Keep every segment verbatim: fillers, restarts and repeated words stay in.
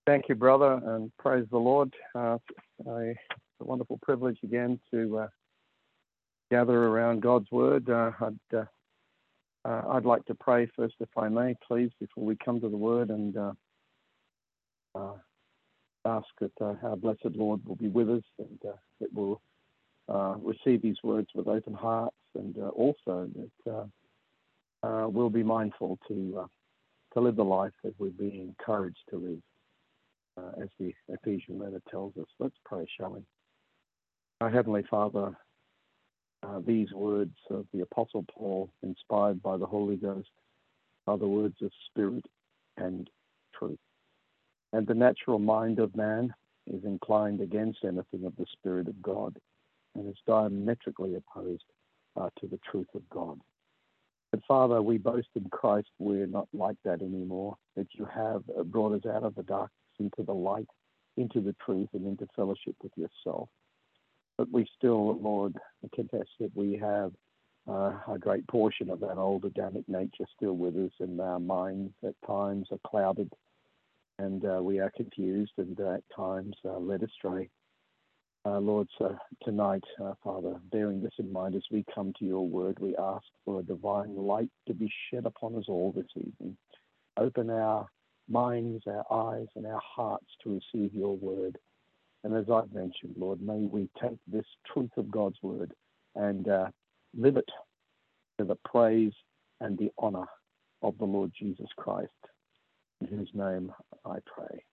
Thank you, brother, and praise the Lord. Uh, I, it's a wonderful privilege again to uh, gather around God's Word. Uh, I'd, uh, uh, I'd like to pray first, if I may, please, before we come to the Word, and uh, uh, ask that uh, our blessed Lord will be with us, and uh, that we'll uh, receive these words with open hearts, and uh, also that uh, uh, we'll be mindful to uh, to live the life that we're being encouraged to live. Uh, as the Ephesian letter tells us. Let's pray, shall we? Our Heavenly Father, uh, these words of the Apostle Paul, inspired by the Holy Ghost, are the words of spirit and truth. And the natural mind of man is inclined against anything of the Spirit of God and is diametrically opposed uh, to the truth of God. But Father, we boast in Christ we're not like that anymore, that you have brought us out of the darkness into the light, into the truth, and into fellowship with yourself. But we still, Lord, confess that we have uh, a great portion of that old Adamic nature still with us, and our minds at times are clouded, and uh, we are confused, and uh, at times uh, led astray. Uh, Lord, so tonight, uh, Father, bearing this in mind, as we come to your word, we ask for a divine light to be shed upon us all this evening. Open our minds, our eyes, and our hearts to receive your word. And as I've mentioned, Lord, may we take this truth of God's word and uh, live it to the praise and the honor of the Lord Jesus Christ, in whose name I pray.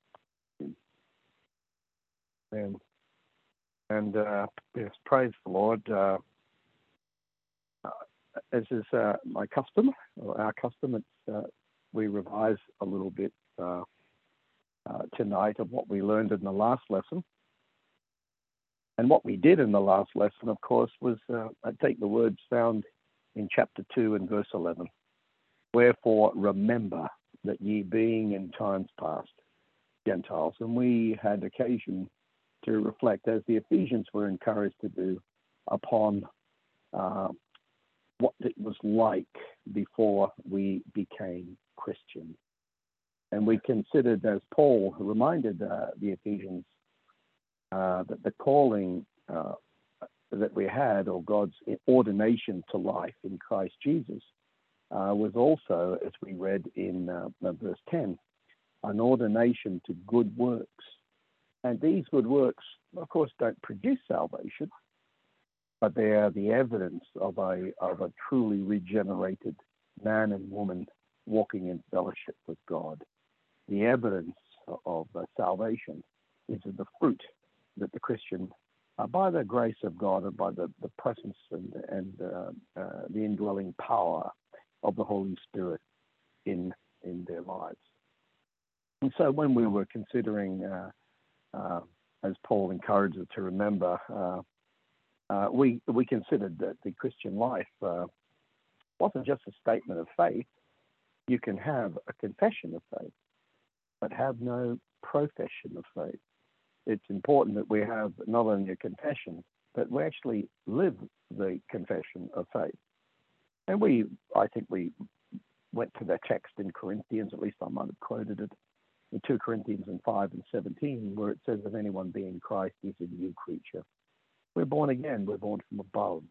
Amen. And uh, yes, praise the Lord. Uh, as is uh, my custom, or our custom, it's, uh, we revise a little bit uh, uh, tonight of what we learned in the last lesson. And what we did in the last lesson, of course, was uh, I take the words found in chapter two and verse eleven. Wherefore remember that ye being in times past Gentiles. And we had occasion to reflect, as the Ephesians were encouraged to do, upon uh, what it was like before we became Christians. And we considered, as Paul reminded uh, the Ephesians, uh, that the calling uh, that we had, or God's ordination to life in Christ Jesus, uh, was also, as we read in uh, verse ten, an ordination to good works. And these good works, of course, don't produce salvation, but they are the evidence of a of a truly regenerated man and woman walking in fellowship with God. The evidence of uh, salvation is the fruit that the Christian, uh, by the grace of God and by the, the presence and, and uh, uh, the indwelling power of the Holy Spirit in in their lives. And so when we were considering, uh, uh, as Paul encouraged us to remember, uh, uh, we, we considered that the Christian life uh, wasn't just a statement of faith. You can have a confession of faith, but have no profession of faith. It's important that we have not only a confession, but we actually live the confession of faith. And we, I think we went to that text in Corinthians, at least I might have quoted it, in two Corinthians and five and seventeen, where it says, if anyone be in Christ, he's a new creature. We're born again, we're born from above.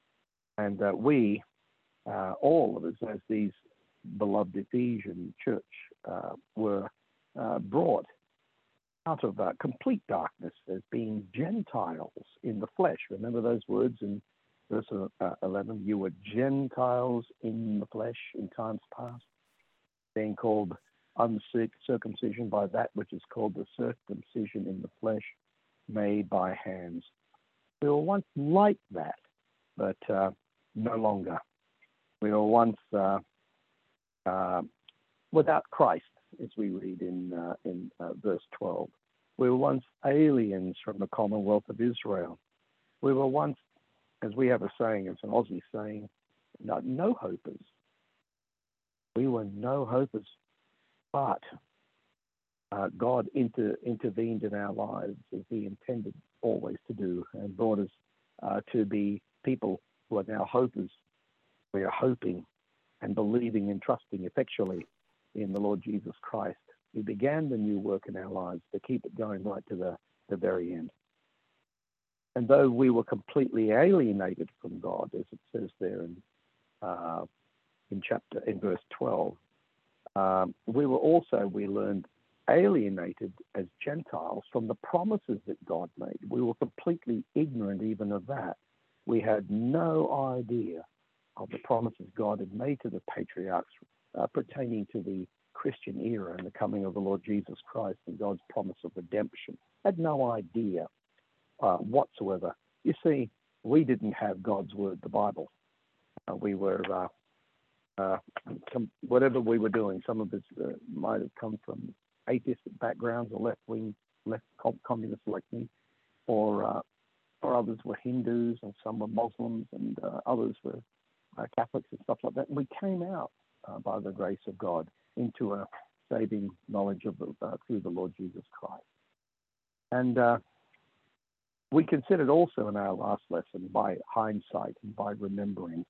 And uh, we, uh, all of us, as these beloved Ephesian church, uh, were uh, brought out of uh, complete darkness as being Gentiles in the flesh. Remember those words in verse uh, eleven? You were Gentiles in the flesh in times past, being called uncircumcision by that which is called the circumcision in the flesh made by hands. We were once like that, but uh, no longer. We were once uh, uh, without Christ, as we read in uh, in uh, verse twelve. We were once aliens from the Commonwealth of Israel. We were once, as we have a saying, it's an Aussie saying, no, no hopers. We were no hopers, but uh, God inter- intervened in our lives as He intended always to do, and brought us uh, to be people who are now hopers. We are hoping and believing and trusting effectually in the Lord Jesus Christ He began the new work in our lives to keep it going right to the, the very end. And though we were completely alienated from God, as it says there in uh, in chapter in verse twelve, um, we were also we learned alienated as Gentiles from the promises that God made. We were completely ignorant even of that. We had no idea of the promises God had made to the patriarchs uh, pertaining to the Christian era and the coming of the Lord Jesus Christ and God's promise of redemption. Had no idea uh, whatsoever. You see, we didn't have God's word, the Bible. Uh, we were, uh, uh, some, whatever we were doing, some of us uh, might have come from atheistic backgrounds or left-wing, left communists like me, or uh, or others were Hindus, and some were Muslims, and uh, others were uh, Catholics and stuff like that. And we came out uh, by the grace of God into a saving knowledge of the, uh, through the Lord Jesus Christ. And uh, we considered also in our last lesson, by hindsight and by remembering,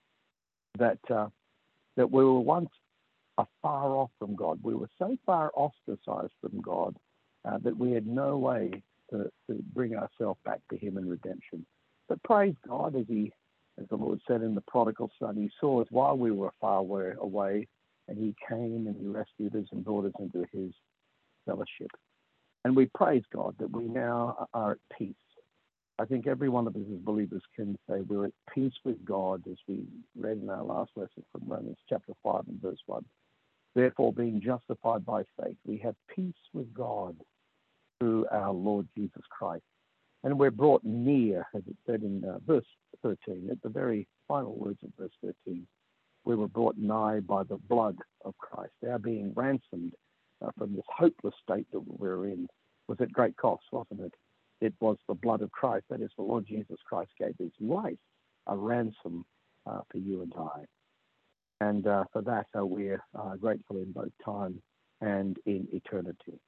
that uh, that we were once afar off from God. We were so far ostracized from God uh, that we had no way to, to bring ourselves back to Him in redemption. But praise God, as He, as the Lord said in the prodigal son, He saw us while we were far away, and He came and He rescued us and brought us into His fellowship. And we praise God that we now are at peace. I think every one of us as believers can say we're at peace with God, as we read in our last lesson from Romans chapter five and verse one. Therefore, being justified by faith, we have peace with God through our Lord Jesus Christ. And we're brought near, as it said in uh, verse thirteen, at the very final words of verse thirteen. We were brought nigh by the blood of Christ. Our being ransomed uh, from this hopeless state that we're in was at great cost, wasn't it? It was the blood of Christ. That is, the Lord Jesus Christ gave His life, a ransom uh, for you and I. And uh, for that, uh, we're uh, grateful in both time and in eternity.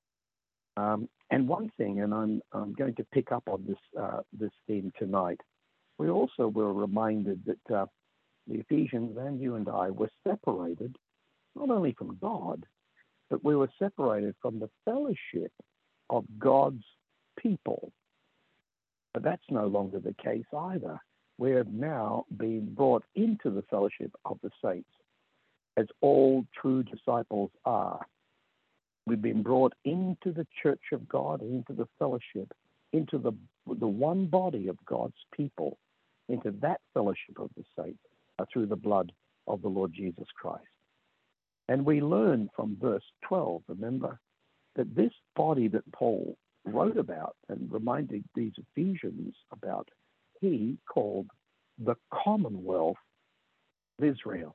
Um, and one thing, and I'm, I'm going to pick up on this, uh, this theme tonight, we also were reminded that uh, the Ephesians and you and I were separated, not only from God, but we were separated from the fellowship of God's people. But that's no longer the case either. We have now been brought into the fellowship of the saints, as all true disciples are. We've been brought into the church of God, into the fellowship, into the, the one body of God's people, into that fellowship of the saints uh, through the blood of the Lord Jesus Christ. And we learn from verse twelve, remember, that this body that Paul wrote about and reminded these Ephesians about, he called the Commonwealth of Israel.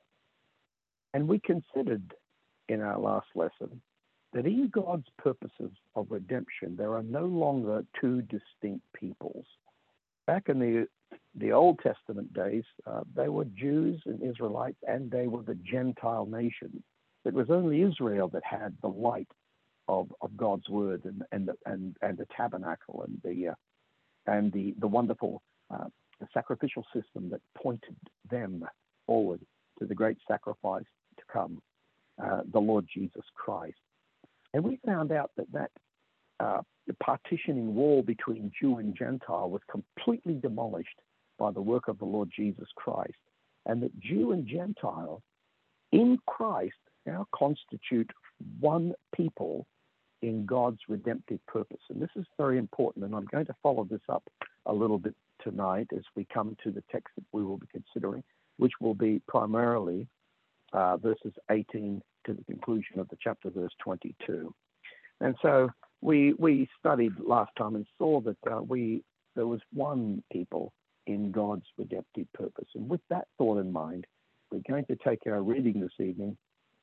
And we considered in our last lesson that in God's purposes of redemption, there are no longer two distinct peoples. Back in the the Old Testament days, uh, they were Jews and Israelites, and they were the Gentile nations. It was only Israel that had the light of, of God's word and and the, and and the tabernacle and the uh, and the the wonderful uh, sacrificial system that pointed them forward to the great sacrifice to come, uh, the Lord Jesus Christ. And we found out that that uh, the partitioning wall between Jew and Gentile was completely demolished by the work of the Lord Jesus Christ, and that Jew and Gentile in Christ now constitute one people in God's redemptive purpose. And this is very important, and I'm going to follow this up a little bit tonight as we come to the text that we will be considering, which will be primarily uh, verses eighteen to the conclusion of the chapter, verse twenty-two. And so we we studied last time and saw that uh, we there was one people in God's redemptive purpose. And with that thought in mind, we're going to take our reading this evening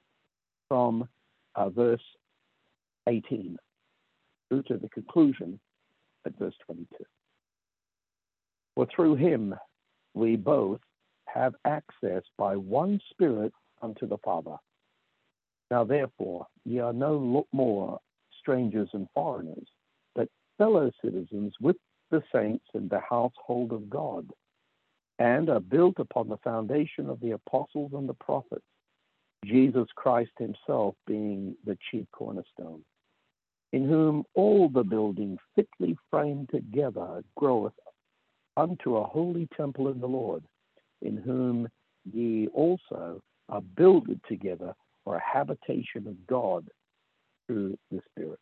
from uh, verse eighteen through to the conclusion at verse twenty-two. For through him we both have access by one Spirit unto the Father. Now therefore ye are no more strangers and foreigners, but fellow citizens with the saints in the household of God, and are built upon the foundation of the apostles and the prophets, Jesus Christ himself being the chief cornerstone, in whom all the building fitly framed together groweth unto a holy temple in the Lord, in whom ye also are builded together for a habitation of God through the Spirit.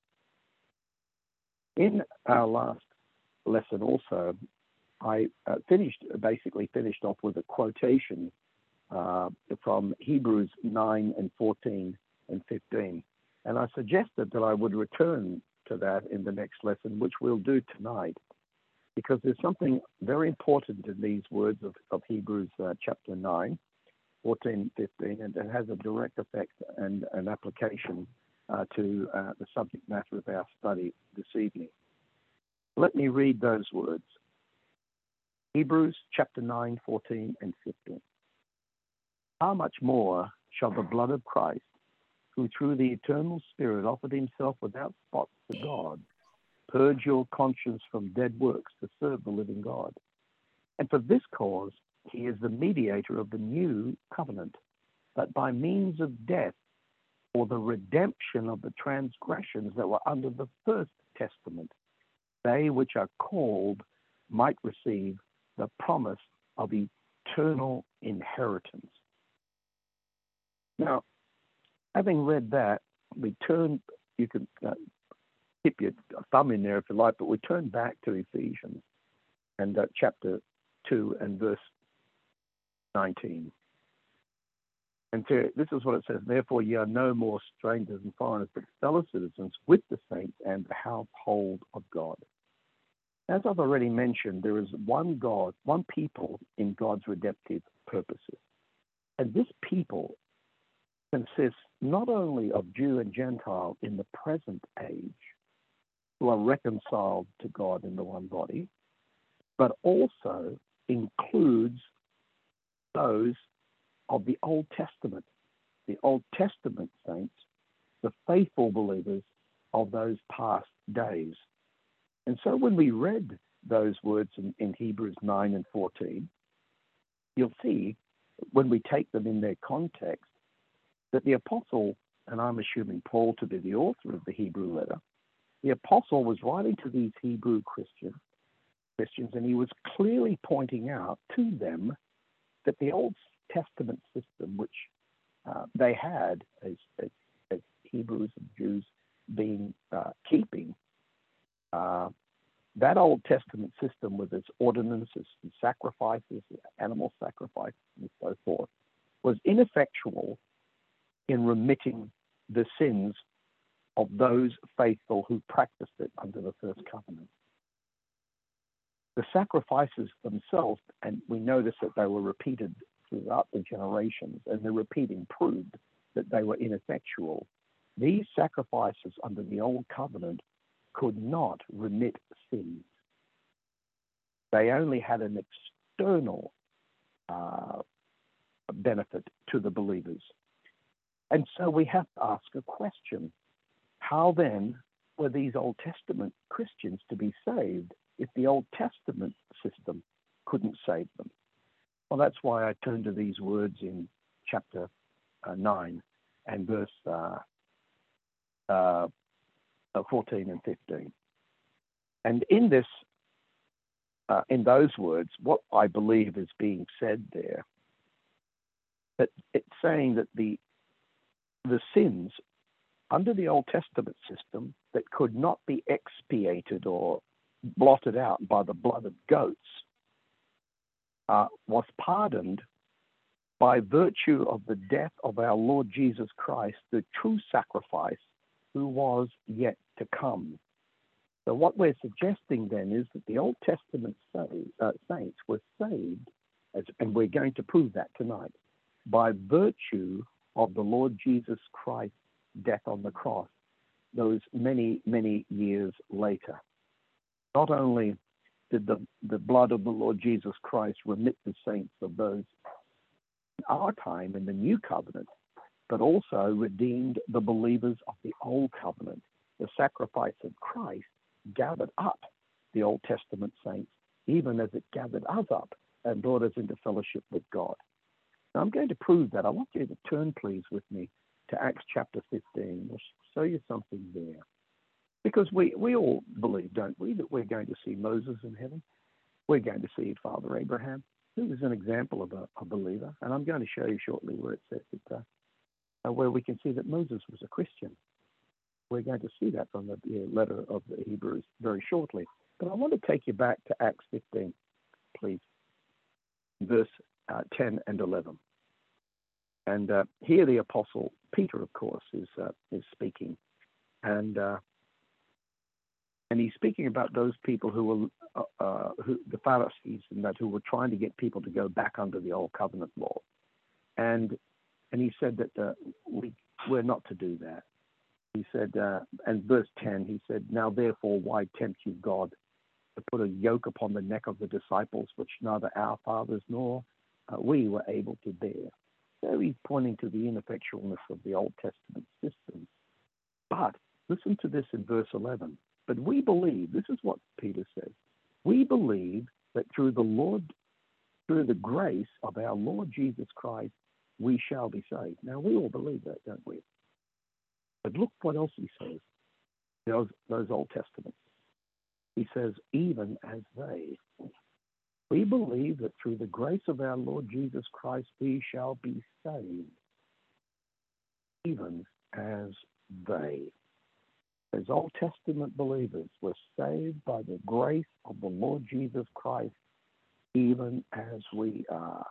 In our last lesson also, I uh, finished, basically finished off with a quotation uh, from Hebrews nine and fourteen and fifteen. And I suggested that I would return to that in the next lesson, which we'll do tonight, because there's something very important in these words of, of Hebrews uh, chapter nine, fourteen, fifteen, and it has a direct effect and an application uh, to uh, the subject matter of our study this evening. Let me read those words. Hebrews chapter nine, fourteen, and fifteen. How much more shall the blood of Christ, who through the eternal Spirit offered himself without spot to God, purge your conscience from dead works to serve the living God? And for this cause he is the mediator of the new covenant, that by means of death, for the redemption of the transgressions that were under the first testament, they which are called might receive the promise of eternal inheritance. Now, having read that, we turn, you can uh, keep your thumb in there if you like, but we turn back to Ephesians and uh, chapter two and verse nineteen. And so this is what it says: therefore ye are no more strangers and foreigners, but fellow citizens with the saints and the household of God. As I've already mentioned, there is one God, one people in God's redemptive purposes. And this people consists not only of Jew and Gentile in the present age, who are reconciled to God in the one body, but also includes those of the Old Testament, the Old Testament saints, the faithful believers of those past days. And so when we read those words in, in Hebrews nine and fourteen, you'll see, when we take them in their context, that the apostle, and I'm assuming Paul to be the author of the Hebrew letter, the apostle was writing to these Hebrew Christian, Christians, and he was clearly pointing out to them that the Old Testament system, which uh, they had as, as, as Hebrews and Jews being uh, keeping, uh, that Old Testament system with its ordinances and sacrifices, animal sacrifices, and so forth, was ineffectual in remitting the sins of those faithful who practiced it under the first covenant. The sacrifices themselves, and we notice that they were repeated throughout the generations, and the repeating proved that they were ineffectual. These sacrifices under the old covenant could not remit sins. They only had an external uh, benefit to the believers. And so we have to ask a question. How then were these Old Testament Christians to be saved if the Old Testament system couldn't save them? Well, that's why I turn to these words in chapter uh, nine and verse uh, uh, fourteen and fifteen. And in this, uh, in those words, what I believe is being said there, that it's saying that the the sins under the Old Testament system that could not be expiated or blotted out by the blood of goats uh, was pardoned by virtue of the death of our Lord Jesus Christ, the true sacrifice, who was yet to come. So what we're suggesting then is that the Old Testament saved, uh, saints were saved, as, and we're going to prove that tonight, by virtue of the Lord Jesus Christ's death on the cross, those many, many years later. Not only did the, the blood of the Lord Jesus Christ remit the saints of those in our time in the new covenant, but also redeemed the believers of the old covenant. The sacrifice of Christ gathered up the Old Testament saints, even as it gathered us up and brought us into fellowship with God. Now, I'm going to prove that. I want you to turn, please, with me to Acts chapter fifteen. We'll show you something there. Because we, we all believe, don't we, that we're going to see Moses in heaven. We're going to see Father Abraham, who was an example of a, a believer. And I'm going to show you shortly where it says that, uh, where we can see that Moses was a Christian. We're going to see that from the letter of the Hebrews very shortly. But I want to take you back to Acts fifteen, please, verse uh, ten and eleven. And uh, here the Apostle Peter, of course, is uh, is speaking. And uh, and he's speaking about those people who were, uh, uh, who, the Pharisees, and that who were trying to get people to go back under the old covenant law. And and he said that uh, we, we're not to do that. He said, uh, and verse ten, he said, now therefore, why tempt you God to put a yoke upon the neck of the disciples, which neither our fathers nor uh, we were able to bear? So he's pointing to the ineffectualness of the Old Testament system. But listen to this in verse eleven. But we believe, this is what Peter says, we believe that through the Lord, through the grace of our Lord Jesus Christ, we shall be saved. Now, we all believe that, don't we? But look what else he says, those, those Old Testaments. He says, even as they. We believe that through the grace of our Lord Jesus Christ, we shall be saved, even as they. As Old Testament believers were saved by the grace of the Lord Jesus Christ, even as we are.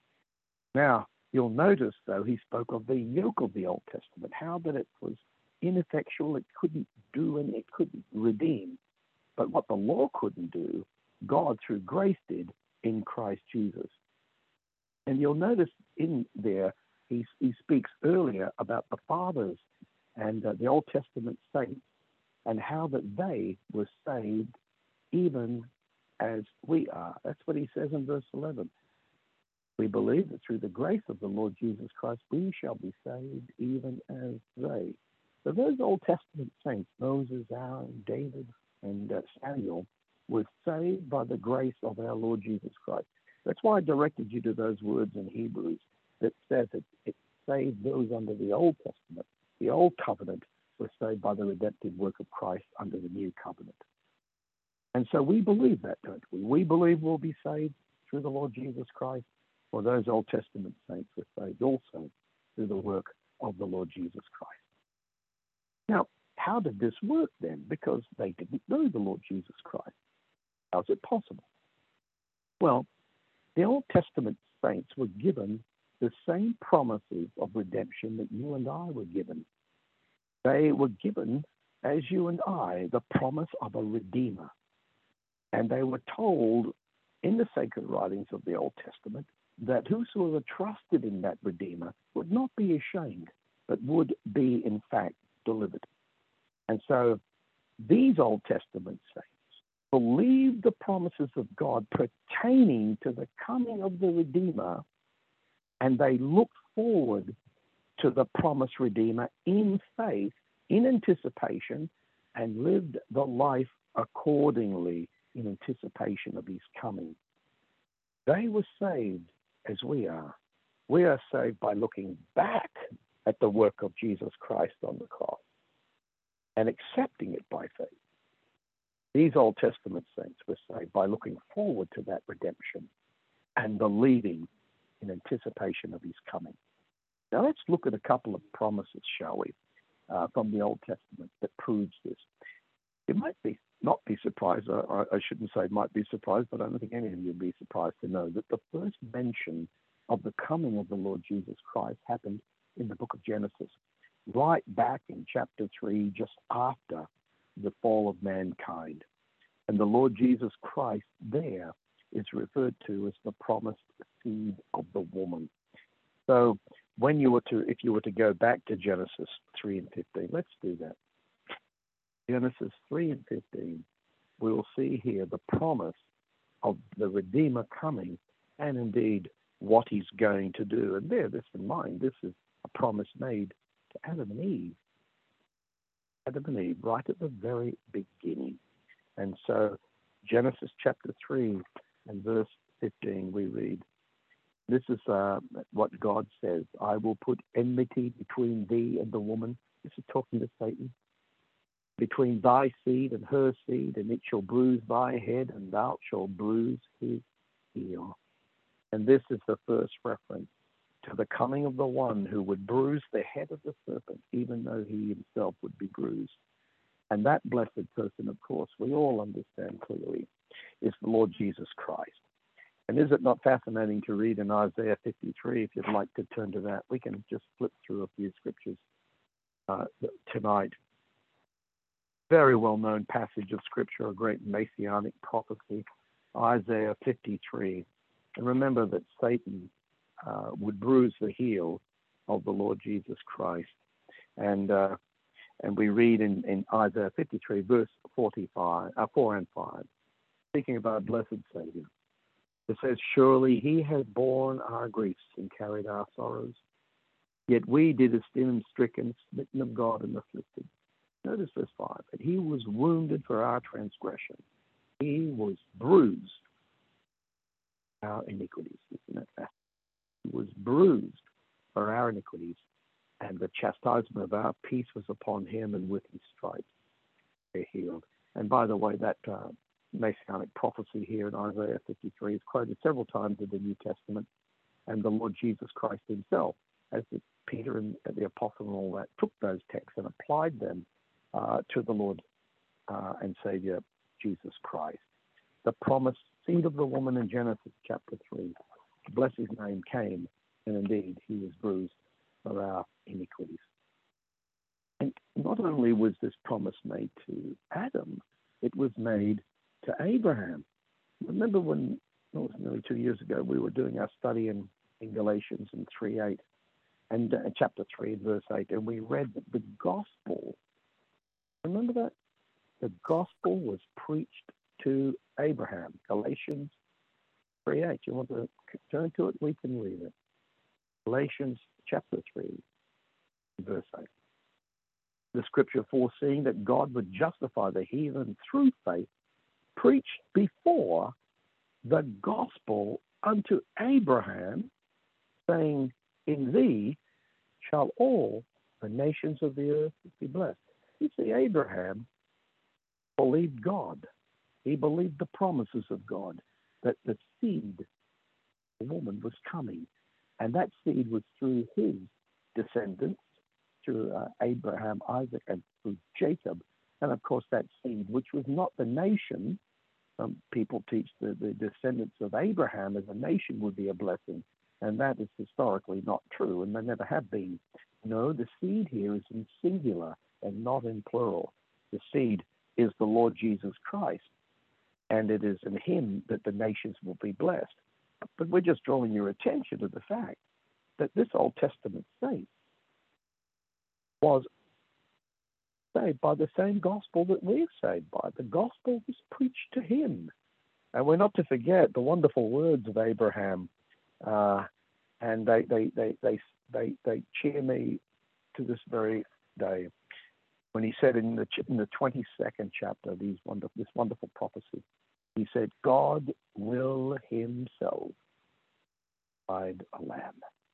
Now, you'll notice, though, he spoke of the yoke of the Old Testament, how that it was ineffectual, it couldn't do and it couldn't redeem. But what the law couldn't do, God, through grace, did in Christ Jesus. And you'll notice in there, he, he speaks earlier about the fathers and uh, the Old Testament saints, and how that they were saved even as we are. That's what he says in verse eleven. We believe that through the grace of the Lord Jesus Christ, we shall be saved even as they. So those Old Testament saints, Moses, Aaron, David, and uh, Samuel, were saved by the grace of our Lord Jesus Christ. That's why I directed you to those words in Hebrews that says that it saved those under the Old Testament. The Old Covenant was saved by the redemptive work of Christ under the New Covenant. And so we believe that, don't we? We believe we'll be saved through the Lord Jesus Christ, or those Old Testament saints were saved also through the work of the Lord Jesus Christ. Now, how did this work then? Because they didn't know the Lord Jesus Christ. How is it possible? Well, the Old Testament saints were given the same promises of redemption that you and I were given. They were given, as you and I, the promise of a Redeemer. And they were told in the sacred writings of the Old Testament that whosoever trusted in that Redeemer would not be ashamed, but would be, in fact, delivered. And so these Old Testament saints believed the promises of God pertaining to the coming of the Redeemer, and they looked forward to the promised Redeemer in faith, in anticipation, and lived the life accordingly in anticipation of his coming. They were saved as we are. We are saved by looking back at the work of Jesus Christ on the cross and accepting it by faith. These Old Testament saints were saved by looking forward to that redemption and believing in anticipation of his coming. Now let's look at a couple of promises, shall we, uh, from the Old Testament that proves this. You might be not be surprised, I, I shouldn't say might be surprised, but I don't think any of you would be surprised to know that the first mention of the coming of the Lord Jesus Christ happened in the book of Genesis, right back in chapter three, just after the fall of mankind. And the Lord Jesus Christ there is referred to as the promised seed of the woman. So when you were to, if you were to go back to Genesis three and fifteen, let's do that. Genesis three and fifteen, we will see here the promise of the Redeemer coming and indeed what he's going to do. And bear this in mind, this is a promise made to Adam and Eve. Adam and Eve, right at the very beginning. And so Genesis chapter three and verse fifteen, we read, This is uh, what God says. I will put enmity between thee and the woman. This is talking to Satan. Between thy seed and her seed, and it shall bruise thy head, and thou shalt bruise his heel. And this is the first reference to the coming of the one who would bruise the head of the serpent, even though he himself would be bruised. And that blessed person, of course, we all understand clearly, is the Lord Jesus Christ. And is it not fascinating to read in Isaiah fifty-three? If you'd like to turn to that, we can just flip through a few scriptures uh, tonight. Very well-known passage of Scripture, a great messianic prophecy, Isaiah fifty-three. And remember that Satan uh, would bruise the heel of the Lord Jesus Christ. And uh, and we read in, in Isaiah fifty-three, verse forty-five, uh, four and five, speaking about blessed Savior. It says, surely he has borne our griefs and carried our sorrows. Yet we did esteem him stricken, smitten of God, and afflicted. Notice verse five, that he was wounded for our transgression. He was bruised for our iniquities. Isn't that? He was bruised for our iniquities, and the chastisement of our peace was upon him, and with his stripes we're healed. And by the way, that uh, messianic prophecy here in Isaiah fifty-three is quoted several times in the New Testament, and the Lord Jesus Christ himself, as the, Peter and the apostle and all that, took those texts and applied them uh, to the Lord uh, and Savior Jesus Christ. The promised seed of the woman in Genesis chapter three, bless his name, came, and indeed he was bruised for our iniquities. And not only was this promise made to Adam, it was made to Abraham. Remember when, well, it was nearly two years ago, we were doing our study in, in Galatians in three eight, and uh, chapter three, verse eight, and we read that the gospel, remember that? The gospel was preached to Abraham. Galatians three eight. You want to turn to it? We can read it. Galatians chapter three, verse eight. The scripture foreseeing that God would justify the heathen through faith, preached before the gospel unto Abraham, saying, in thee shall all the nations of the earth be blessed. You see, Abraham believed God. He believed the promises of God, that the seed, the woman, was coming. And that seed was through his descendants, through uh, Abraham, Isaac, and through Jacob. And of course, that seed, which was not the nation, some people teach that the descendants of Abraham as a nation would be a blessing. And that is historically not true, and they never have been. No, the seed here is in singular and not in plural. The seed is the Lord Jesus Christ, and it is in him that the nations will be blessed. But we're just drawing your attention to the fact that this Old Testament saint was saved by the same gospel that we're saved by. The gospel was preached to him. And we're not to forget the wonderful words of Abraham, uh, and they, they, they, they, they, they cheer me to this very day. When he said in the, in the twenty-second chapter, these wonderful, this wonderful prophecy, he said, God will himself provide a lamb.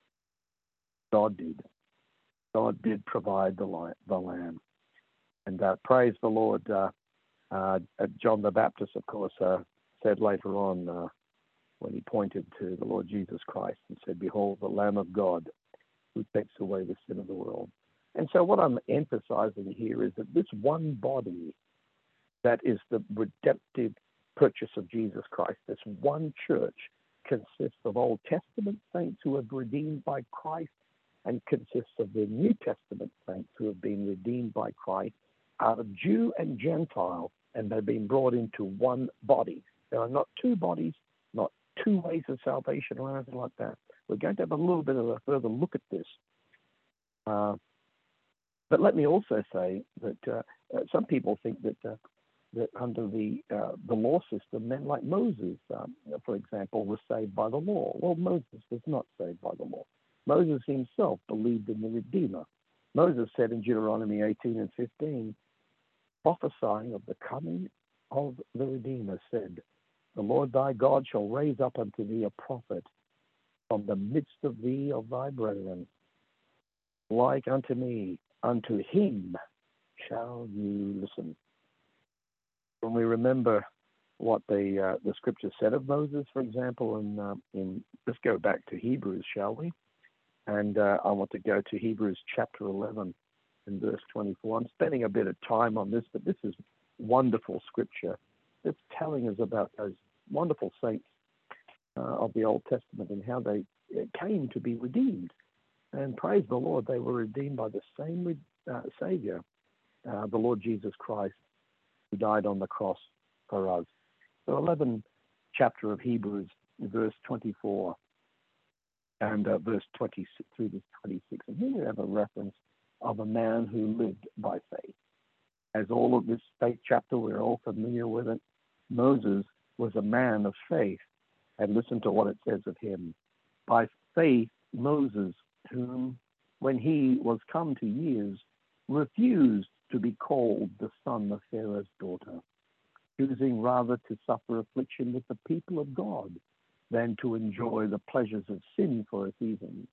God did. God did provide the, li- the lamb. And uh, praise the Lord. Uh, uh, John the Baptist, of course, uh, said later on uh, when he pointed to the Lord Jesus Christ and said, behold, the Lamb of God who takes away the sin of the world. And so what I'm emphasizing here is that this one body that is the redemptive purchase of Jesus Christ, this one church, consists of Old Testament saints who have been redeemed by Christ and consists of the New Testament saints who have been redeemed by Christ out of Jew and Gentile, and they've been brought into one body. There are not two bodies, not two ways of salvation or anything like that. We're going to have a little bit of a further look at this. Uh, but let me also say that uh, uh, some people think that uh, that under the uh, the law system, men like Moses, um, for example, were saved by the law. Well, Moses was not saved by the law. Moses himself believed in the Redeemer. Moses said in Deuteronomy eighteen and fifteen, prophesying of the coming of the Redeemer, said, the Lord thy God shall raise up unto thee a prophet from the midst of thee of thy brethren, like unto me, unto him shall you listen. When we remember what the uh, the scripture said of Moses, for example, and uh, in let's go back to Hebrews, shall we? And uh, I want to go to Hebrews chapter eleven and verse twenty-four. I'm spending a bit of time on this, but this is wonderful scripture. It's telling us about those wonderful saints uh, of the Old Testament and how they came to be redeemed. And praise the Lord, they were redeemed by the same uh, Savior, uh, the Lord Jesus Christ, who died on the cross for us. So eleven chapter of Hebrews, verse twenty-four and uh, verse twenty-six through to twenty-six. And here we have a reference of a man who lived by faith. As all of this faith chapter, we're all familiar with it. Moses was a man of faith. And listen to what it says of him. By faith, Moses, whom, when he was come to years, refused to be called the son of Pharaoh's daughter, choosing rather to suffer affliction with the people of God than to enjoy the pleasures of sin for a season.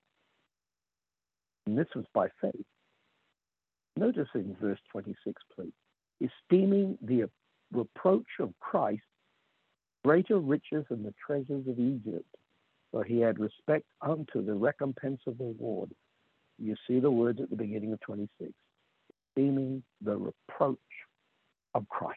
And this was by faith. Notice in verse twenty-six, please. Esteeming the reproach of Christ greater riches than the treasures of Egypt, for he had respect unto the recompense of the reward. You see the words at the beginning of twenty-six. Esteeming the reproach of Christ.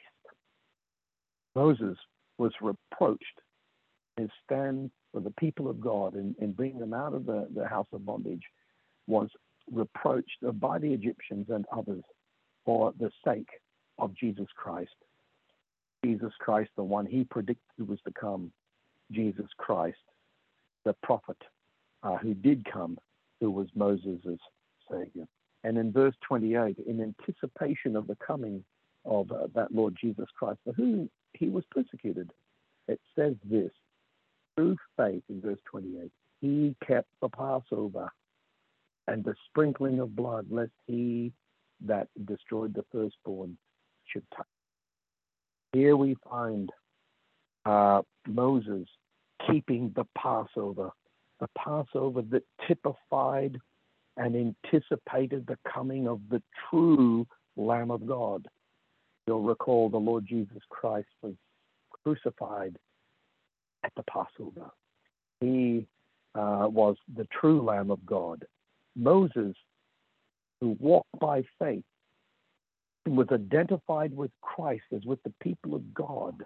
Moses was reproached in his stand for the people of God and, and bringing them out of the, the house of bondage, was reproached by the Egyptians and others for the sake of Jesus Christ. Jesus Christ, the one he predicted was to come. Jesus Christ, the prophet uh, who did come, who was Moses' Savior. And in verse twenty-eight, in anticipation of the coming of uh, that Lord Jesus Christ, for whom he was persecuted, it says this, through faith, in verse twenty-eight, he kept the Passover and the sprinkling of blood, lest he that destroyed the firstborn should touch. Here we find uh, Moses keeping the Passover, the Passover that typified and anticipated the coming of the true Lamb of God. You'll recall the Lord Jesus Christ was crucified at the Passover. He uh, was the true Lamb of God. Moses, who walked by faith, was identified with Christ as with the people of God.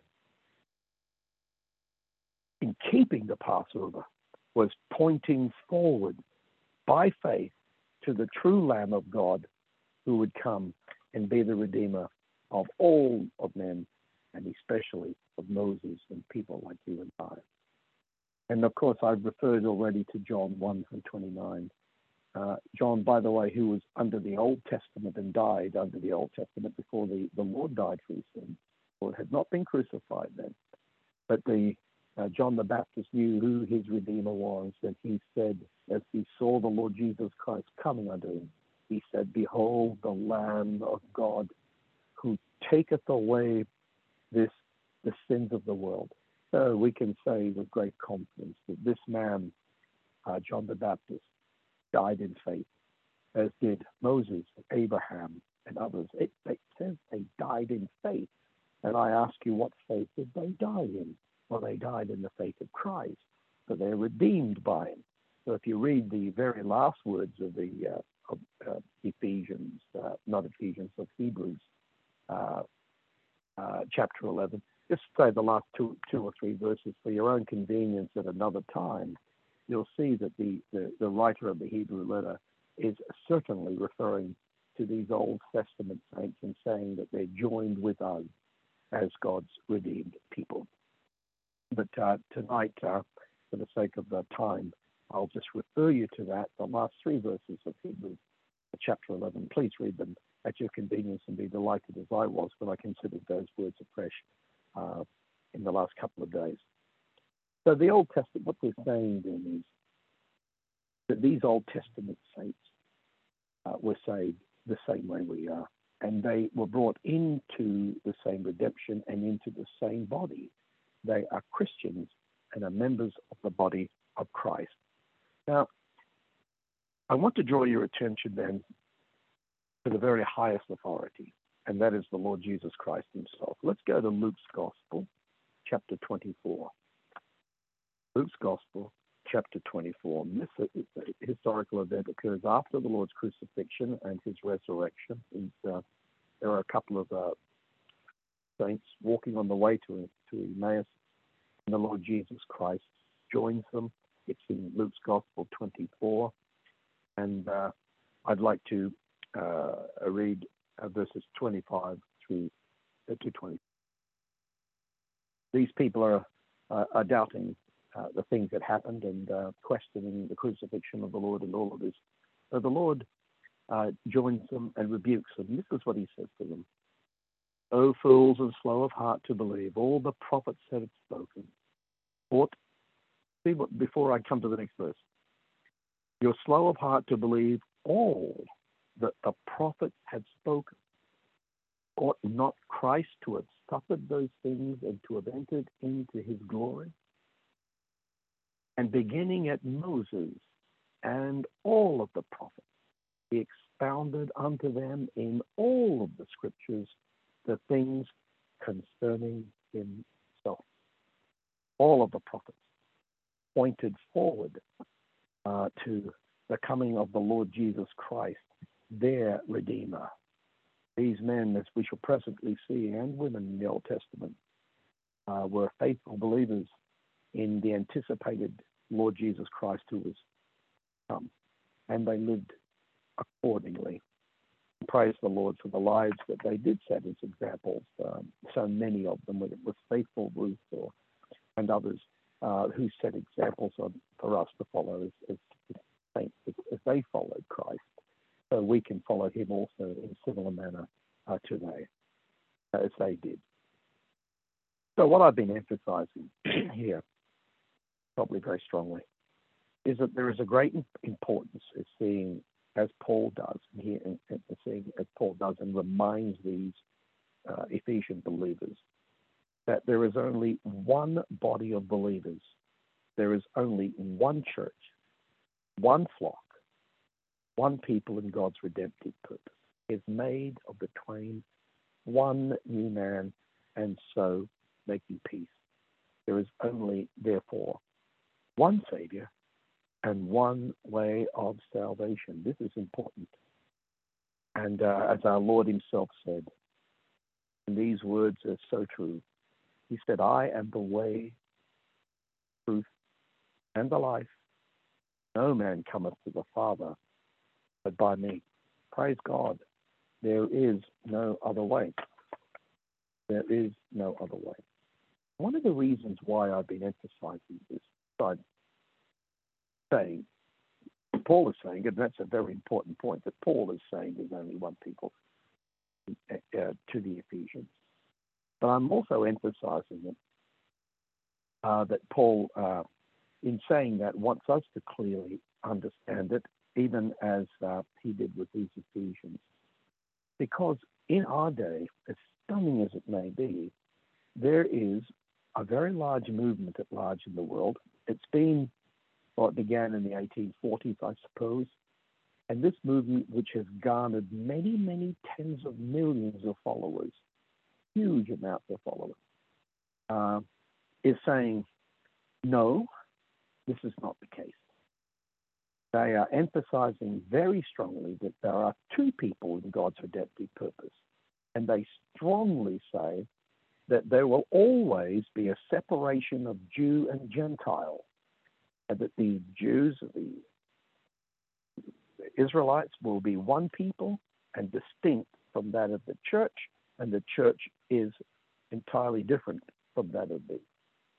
In keeping the Passover, was pointing forward by faith to the true Lamb of God who would come and be the Redeemer of all of men, and especially of Moses and people like you and I. And of course, I've referred already to John one and twenty-nine. Uh, John, by the way, who was under the Old Testament and died under the Old Testament before the, the Lord died for his sins. Lord had not been crucified then. But the uh, John the Baptist knew who his Redeemer was, and he said, as he saw the Lord Jesus Christ coming unto him, he said, behold the Lamb of God who taketh away this the sins of the world. So we can say with great confidence that this man, uh, John the Baptist, died in faith, as did Moses, Abraham, and others. It, it says they died in faith. And I ask you, what faith did they die in? Well, they died in the faith of Christ, so they're redeemed by him. So if you read the very last words of the uh, of, uh, Ephesians, uh, not Ephesians, of Hebrews, uh, uh, chapter eleven, just say the last two, two or three verses for your own convenience at another time. You'll see that the, the, the writer of the Hebrew letter is certainly referring to these Old Testament saints and saying that they're joined with us as God's redeemed people. But uh, tonight, uh, for the sake of the time, I'll just refer you to that, the last three verses of Hebrews, chapter eleven. Please read them at your convenience and be delighted as I was when I considered those words afresh uh, in the last couple of days. So the Old Testament, what we're saying then is that these Old Testament saints uh, were saved the same way we are, and they were brought into the same redemption and into the same body. They are Christians and are members of the body of Christ. Now, I want to draw your attention then to the very highest authority, and that is the Lord Jesus Christ himself. Let's go to Luke's Gospel, chapter twenty-four. Luke's Gospel, chapter twenty-four. This historical event occurs after the Lord's crucifixion and his resurrection. And, uh, there are a couple of uh, saints walking on the way to, to Emmaus, and the Lord Jesus Christ joins them. It's in Luke's Gospel twenty-four. And uh, I'd like to uh, read uh, verses twenty-five through uh, to twenty. These people are, uh, are doubting uh, the things that happened and uh, questioning the crucifixion of the Lord and all of this. So the Lord uh, joins them and rebukes them. This is what he says to them. O fools and slow of heart to believe all the prophets that have spoken. Ought, see what, before I come to the next verse. You're slow of heart to believe all that the prophets had spoken. Ought not Christ to have suffered those things and to have entered into his glory? And beginning at Moses and all of the prophets, he expounded unto them in all of the scriptures the things concerning himself. All of the prophets pointed forward uh, to the coming of the Lord Jesus Christ, their Redeemer. These men, as we shall presently see, and women in the Old Testament, uh, were faithful believers in the anticipated Lord Jesus Christ who was come, and they lived accordingly. Praise the Lord for the lives that they did set as examples. Um, so many of them, whether it was faithful Ruth or and others uh, who set examples of, for us to follow as, as saints, as, as they followed Christ. So we can follow him also in similar manner uh, today, as they did. So what I've been emphasizing here, probably very strongly, is that there is a great importance of seeing, as Paul does here, and seeing as Paul does and reminds these uh, Ephesian believers, that there is only one body of believers. There is only one church, one flock, one people in God's redemptive purpose. Is made of the twain one new man, and so making peace. There is only, therefore, one Savior and one way of salvation. This is important. And uh, as our Lord himself said, and these words are so true, he said, I am the way, truth, and the life. No man cometh to the Father but by me. Praise God. There is no other way. There is no other way. One of the reasons why I've been emphasizing this, I'm saying, Paul is saying, and that's a very important point, that Paul is saying there's only one people uh, to the Ephesians. But I'm also emphasizing that, uh, that Paul, uh, in saying that, wants us to clearly understand it, even as uh, he did with these Ephesians. Because in our day, as stunning as it may be, there is a very large movement at large in the world. It's been, well, it began in the eighteen forties, I suppose, and this movement, which has garnered many, many tens of millions of followers, huge amounts of followers, uh, is saying, no, this is not the case. They are emphasizing very strongly that there are two people in God's redemptive purpose. And they strongly say that there will always be a separation of Jew and Gentile. And that the Jews, the Israelites, will be one people and distinct from that of the church. And the church is entirely different from that of the.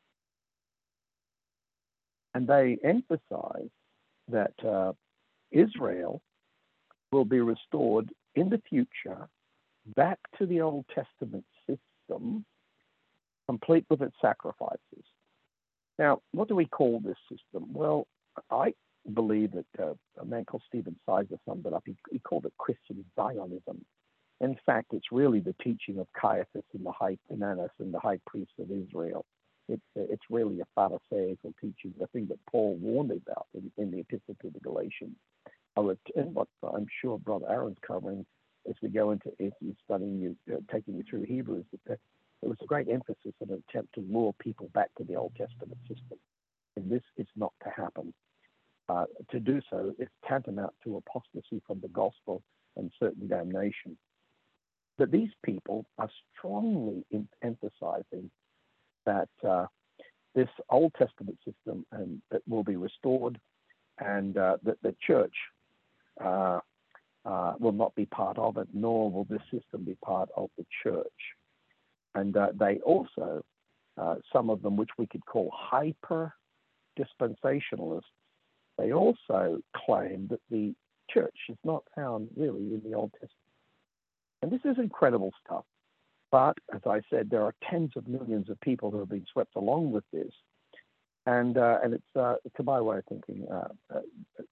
And they emphasize that uh, Israel will be restored in the future back to the Old Testament system, complete with its sacrifices. Now, what do we call this system? Well, I believe that uh, a man called Stephen Sizer summed it up. He, he called it Christian Zionism. In fact, it's really the teaching of Caiaphas and the high Annas and the high priests of Israel. It's it's really a Pharisaical teaching, the thing that Paul warned about in, in the Epistle to the Galatians. I would, and what I'm sure Brother Aaron's covering as we go into as he's studying you, uh, taking you through Hebrews, that there was a great emphasis on an attempt to lure people back to the Old Testament system. And this is not to happen. Uh, to do so is tantamount to apostasy from the gospel and certain damnation. But these people are strongly in, emphasizing that uh, this Old Testament system and that will be restored, and uh, that the church uh, uh, will not be part of it, nor will this system be part of the church. And uh, they also, uh, some of them, which we could call hyper dispensationalists, they also claim that the church is not found really in the Old Testament. And this is incredible stuff. But as I said, there are tens of millions of people who have been swept along with this. And uh, and it's, uh, to my way of thinking, uh, uh,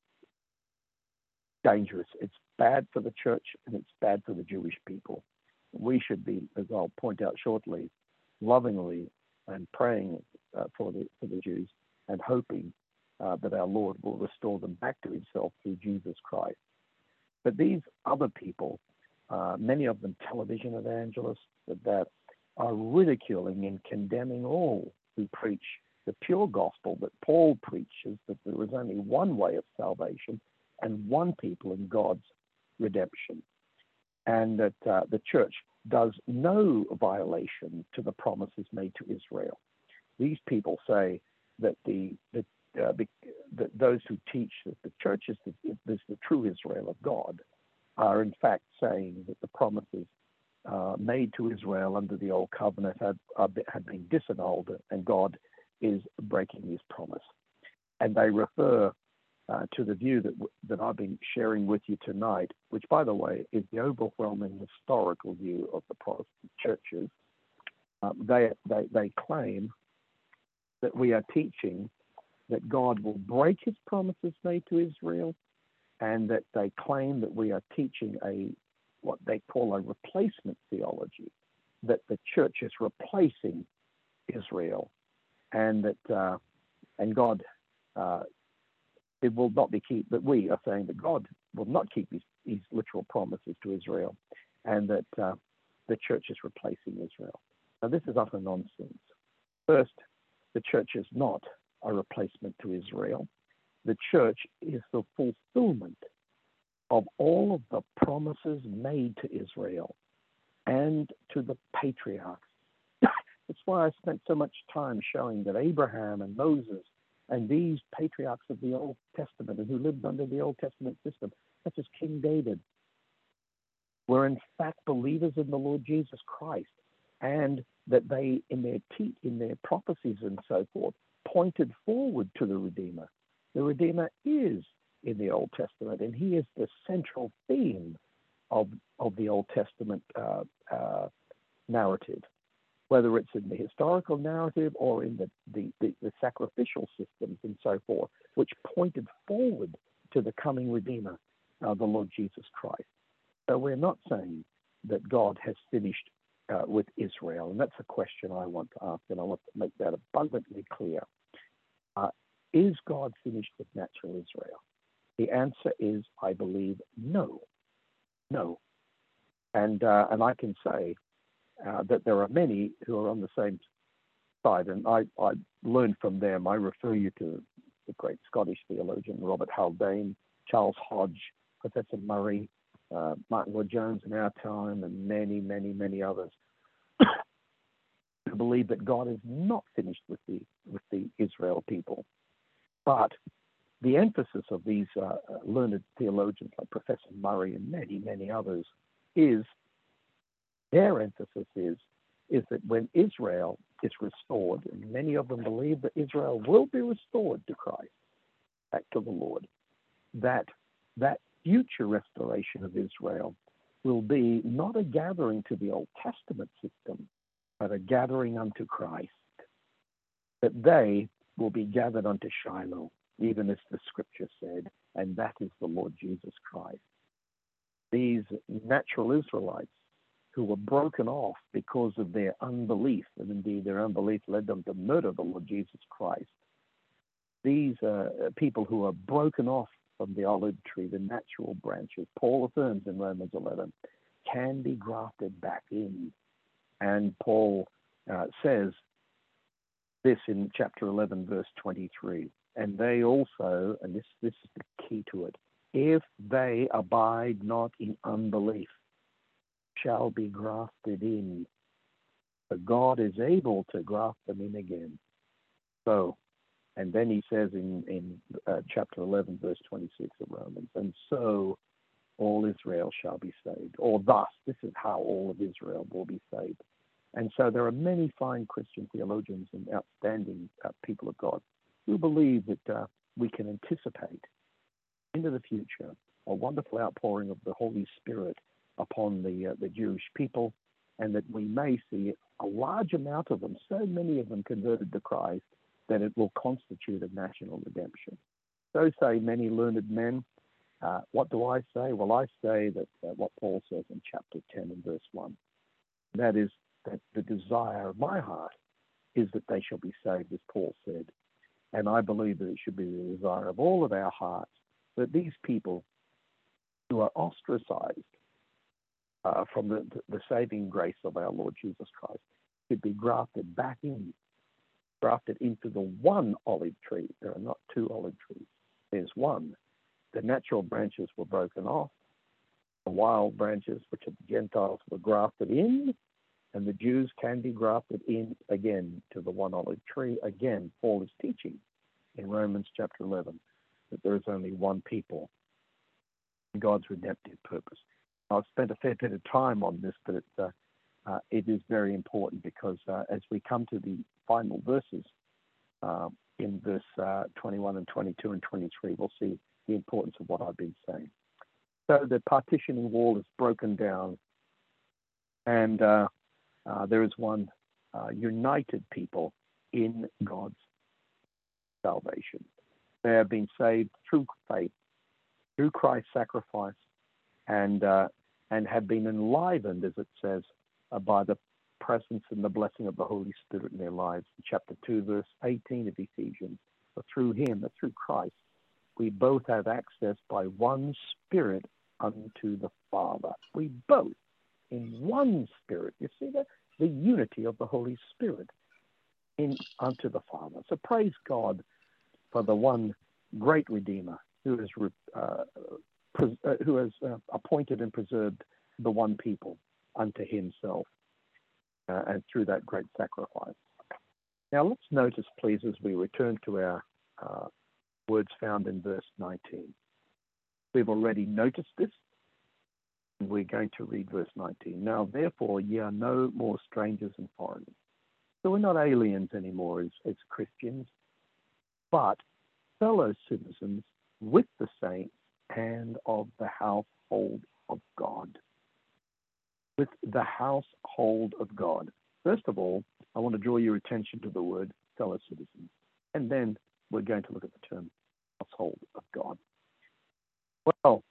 dangerous. It's bad for the church and it's bad for the Jewish people. We should be, as I'll point out shortly, lovingly and praying uh, for the for the Jews and hoping uh, that our Lord will restore them back to himself through Jesus Christ. But these other people, uh, many of them television evangelists, that, that are ridiculing and condemning all who preach the pure gospel that Paul preaches, that there is only one way of salvation and one people in God's redemption, and that uh, the church does no violation to the promises made to Israel. These people say that the, the, uh, the that those who teach that the church is the, is the true Israel of God are in fact saying that the promises uh, made to Israel under the old covenant had, had been disannulled, and God is breaking his promise. And they refer uh, to the view that that I've been sharing with you tonight, which, by the way, is the overwhelming historical view of the Protestant churches. Uh, they, they, they claim that we are teaching that God will break his promises made to Israel, and that they claim that we are teaching a what they call a replacement theology, that the church is replacing Israel, and that uh, and God uh, it will not be keep. But we are saying that God will not keep his, his literal promises to Israel, and that uh, the church is replacing Israel. Now this is utter nonsense. First, the church is not a replacement to Israel. The church is the fulfillment of all of the promises made to Israel and to the patriarchs. That's why I spent so much time showing that Abraham and Moses and these patriarchs of the Old Testament and who lived under the Old Testament system, such as King David, were in fact believers in the Lord Jesus Christ, and that they, in their te- in their prophecies and so forth, pointed forward to the Redeemer. The Redeemer is in the Old Testament, and he is the central theme of of the Old Testament uh, uh, narrative, whether it's in the historical narrative or in the, the, the, the sacrificial systems and so forth, which pointed forward to the coming Redeemer, uh, the Lord Jesus Christ. So we're not saying that God has finished uh, with Israel, and that's a question I want to ask, and I want to make that abundantly clear. Uh, is God finished with natural Israel? The answer is, I believe, no. No. And uh, and I can say uh, that there are many who are on the same side, and I, I learned from them. I refer you to the great Scottish theologian Robert Haldane, Charles Hodge, Professor Murray, uh, Martin Lloyd-Jones in our time, and many, many, many others who believe that God is not finished with the with the Israel people. But the emphasis of these uh, learned theologians like Professor Murray and many, many others is, their emphasis is, is that when Israel is restored, and many of them believe that Israel will be restored to Christ, back to the Lord, that that future restoration of Israel will be not a gathering to the Old Testament system, but a gathering unto Christ, that they will be gathered unto Shiloh, even as the scripture said, and that is the Lord Jesus Christ. These natural Israelites who were broken off because of their unbelief, and indeed their unbelief led them to murder the Lord Jesus Christ. These uh, people who are broken off from the olive tree, the natural branches, Paul affirms in Romans eleven, can be grafted back in. And Paul uh, says this in chapter eleven, verse twenty-three, and they also, and this, this is the key to it, if they abide not in unbelief, shall be grafted in. But God is able to graft them in again. So, and then he says in, in uh, chapter eleven, verse twenty-six of Romans, and so all Israel shall be saved. Or thus, this is how all of Israel will be saved. And so there are many fine Christian theologians and outstanding uh, people of God who believe that uh, we can anticipate into the future a wonderful outpouring of the Holy Spirit upon the uh, the Jewish people, and that we may see a large amount of them, so many of them converted to Christ, that it will constitute a national redemption. So say many learned men. Uh, what do I say? Well, I say that uh, what Paul says in chapter ten and verse one, that is that the desire of my heart is that they shall be saved, as Paul said. And I believe that it should be the desire of all of our hearts that these people who are ostracized uh, from the, the saving grace of our Lord Jesus Christ should be grafted back in, grafted into the one olive tree. There are not two olive trees. There's one. The natural branches were broken off. The wild branches, which are the Gentiles, were grafted in, and the Jews can be grafted in again to the one olive tree. Again, Paul is teaching in Romans chapter eleven that there is only one people in God's redemptive purpose. I've spent a fair bit of time on this, but it, uh, uh, it is very important because uh, as we come to the final verses uh, in verse uh, twenty-one and twenty-two and twenty-three, we'll see the importance of what I've been saying. So the partitioning wall is broken down, and uh, uh, there is one uh, united people in God's salvation. They have been saved through faith, through Christ's sacrifice, and uh, and have been enlivened, as it says, uh, by the presence and the blessing of the Holy Spirit in their lives. In chapter two, verse eighteen of Ephesians, for through him, or through Christ, we both have access by one Spirit unto the Father. We both, in one Spirit, you see that? The unity of the Holy Spirit in unto the Father. So praise God for the one great Redeemer who has uh, pres- uh, who has uh, appointed and preserved the one people unto himself, uh, and through that great sacrifice. Now let's notice, please, as we return to our uh, words found in verse nineteen. We've already noticed this, and we're going to read verse nineteen. Now, therefore, ye are no more strangers and foreigners. So we're not aliens anymore as, as Christians, but fellow citizens with the saints and of the household of God. With the household of God. First of all, I want to draw your attention to the word fellow citizens, and then we're going to look at the term household of God. Well,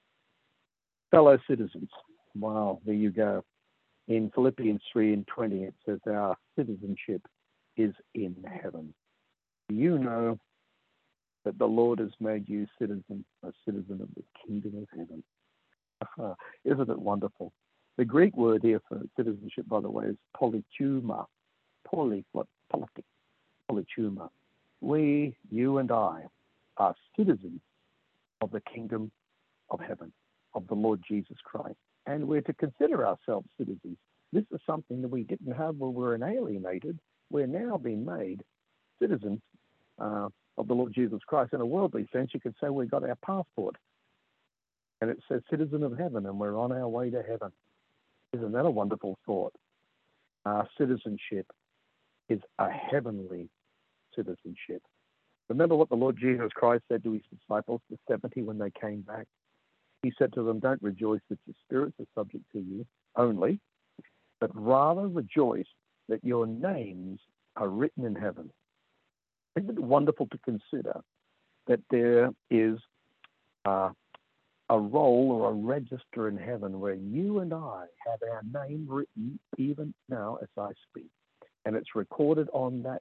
fellow citizens. Wow, there you go. In Philippians three and twenty, it says our citizenship is in heaven. You know that the Lord has made you citizen, a citizen of the kingdom of heaven. Uh, isn't it wonderful? The Greek word here for citizenship, by the way, is polytuma. Poly, what? Politic. Polytuma. We, you and I, are citizens of the kingdom of heaven, of the Lord Jesus Christ. And we're to consider ourselves citizens. This is something that we didn't have when we were alienated. We're now being made citizens uh, of the Lord Jesus Christ. In a worldly sense, you could say we've got our passport. And it says citizen of heaven, and we're on our way to heaven. Isn't that a wonderful thought? Our citizenship is a heavenly citizenship. Remember what the Lord Jesus Christ said to his disciples, the seventy, when they came back? He said to them, don't rejoice that your spirits are subject to you only, but rather rejoice that your names are written in heaven. Isn't it wonderful to consider that there is uh, a roll or a register in heaven where you and I have our name written even now as I speak. And it's recorded on that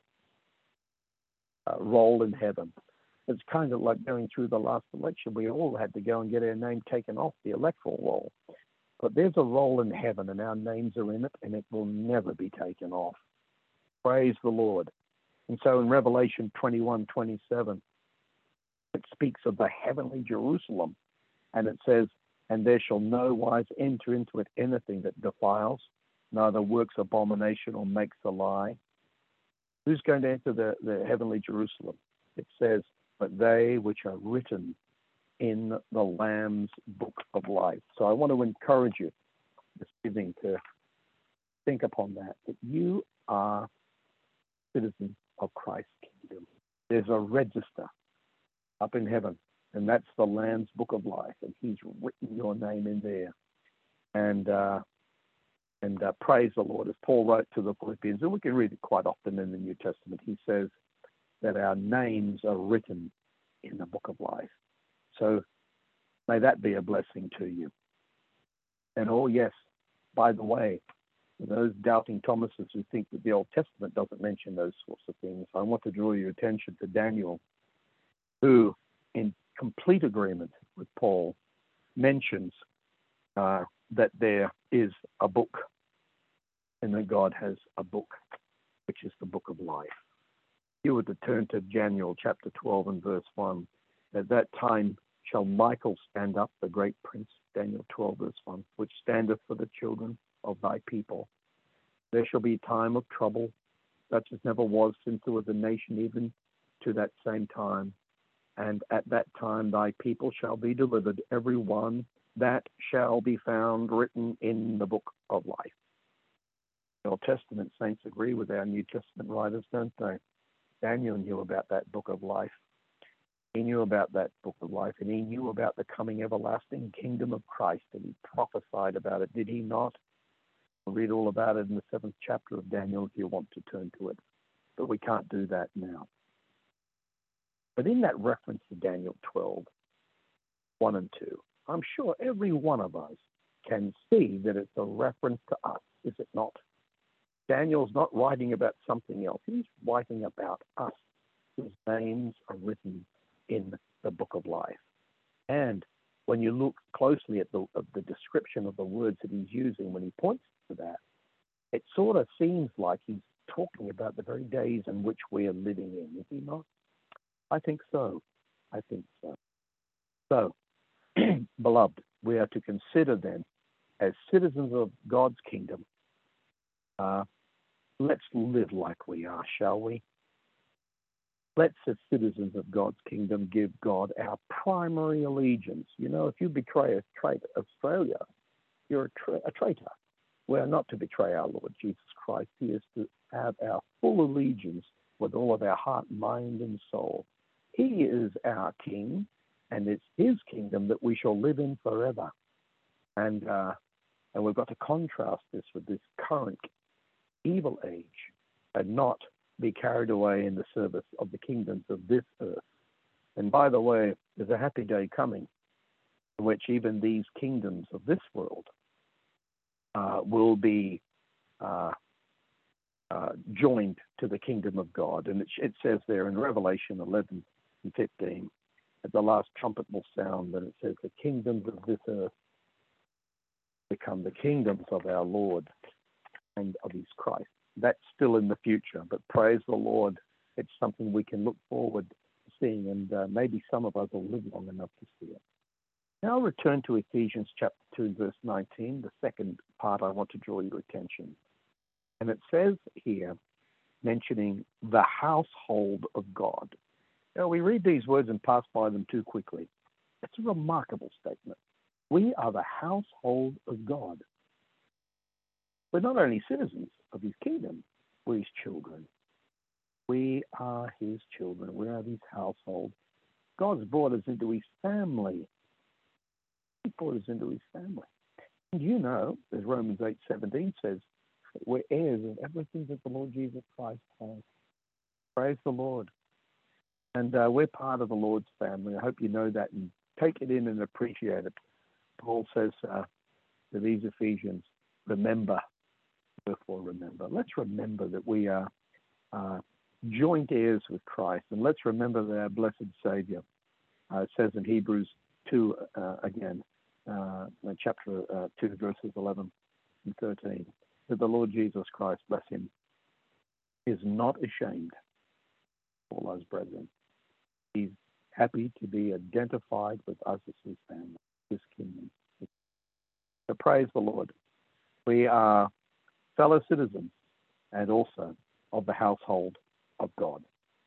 uh, roll in heaven. It's kind of like going through the last election. We all had to go and get our name taken off the electoral roll. But there's a roll in heaven, and our names are in it, and it will never be taken off. Praise the Lord. And so in Revelation twenty-one twenty-seven, it speaks of the heavenly Jerusalem. And it says, and there shall no wise enter into it anything that defiles, neither works abomination or makes a lie. Who's going to enter the, the heavenly Jerusalem? It says, but they which are written in the Lamb's book of life. So I want to encourage you this evening to think upon that, that you are citizens of Christ's kingdom. There's a register up in heaven, and that's the Lamb's book of life, and he's written your name in there. And uh, and uh, praise the Lord, as Paul wrote to the Philippians, and we can read it quite often in the New Testament. He says that our names are written in the book of life. So may that be a blessing to you. And oh yes, by the way, those doubting Thomases who think that the Old Testament doesn't mention those sorts of things, I want to draw your attention to Daniel, who, in complete agreement with Paul, mentions uh, that there is a book, and that God has a book, which is the book of life. If you were to turn to Daniel chapter twelve and verse one, at that time shall Michael stand up, the great prince, Daniel twelve verse one, which standeth for the children of thy people. There shall be a time of trouble, such as never was since there was a nation even to that same time. And at that time thy people shall be delivered, every one that shall be found written in the book of life. The Old Testament saints agree with our New Testament writers, don't they? Daniel knew about that book of life. He knew about that book of life, and he knew about the coming everlasting kingdom of Christ, and he prophesied about it, did he not? We'll read all about it in the seventh chapter of Daniel if you want to turn to it. But we can't do that now. But in that reference to Daniel twelve, one and two, I'm sure every one of us can see that it's a reference to us, is it not? Daniel's not writing about something else. He's writing about us, whose names are written in the book of life. And when you look closely at the, at the description of the words that he's using when he points to that, it sort of seems like he's talking about the very days in which we are living in, is he not? I think so. I think so. So, beloved, we are to consider then, as citizens of God's kingdom, uh, let's live like we are, shall we? Let's, as citizens of God's kingdom, give God our primary allegiance. You know, if you betray a traitor, Australia, you're a, tra- a traitor. We are not to betray our Lord Jesus Christ. He is to have our full allegiance with all of our heart, mind, and soul. He is our King, and it's his kingdom that we shall live in forever. And uh, and we've got to contrast this with this current evil age and not be carried away in the service of the kingdoms of this earth. And by the way, there's a happy day coming in which even these kingdoms of this world uh, will be uh, uh, joined to the kingdom of God. And it, it says there in Revelation eleven and fifteen, at the last trumpet will sound, and it says the kingdoms of this earth become the kingdoms of our Lord and of his Christ. That's still in the future, but praise the Lord, it's something we can look forward to seeing, and uh, maybe some of us will live long enough to see it. Now I'll return to Ephesians chapter two, verse nineteen, the second part I want to draw your attention. And it says here, mentioning the household of God. Now, we read these words and pass by them too quickly. It's a remarkable statement. We are the household of God. We're not only citizens of his kingdom, we're his children. We are his children. We are his household. God's brought us into his family. He brought us into his family. And you know, as Romans eight seventeen says, we're heirs of everything that the Lord Jesus Christ has. Praise the Lord. And uh, we're part of the Lord's family. I hope you know that, and take it in and appreciate it. Paul says uh, to these Ephesians, remember, therefore remember. Let's remember that we are uh, joint heirs with Christ, and let's remember that our blessed Savior, uh, it says in Hebrews two, uh, again, uh, chapter uh, two, verses eleven and thirteen, that the Lord Jesus Christ, bless him, is not ashamed of all those brethren. He's happy to be identified with us as his family, his kingdom. So praise the Lord. We are fellow citizens and also of the household of God.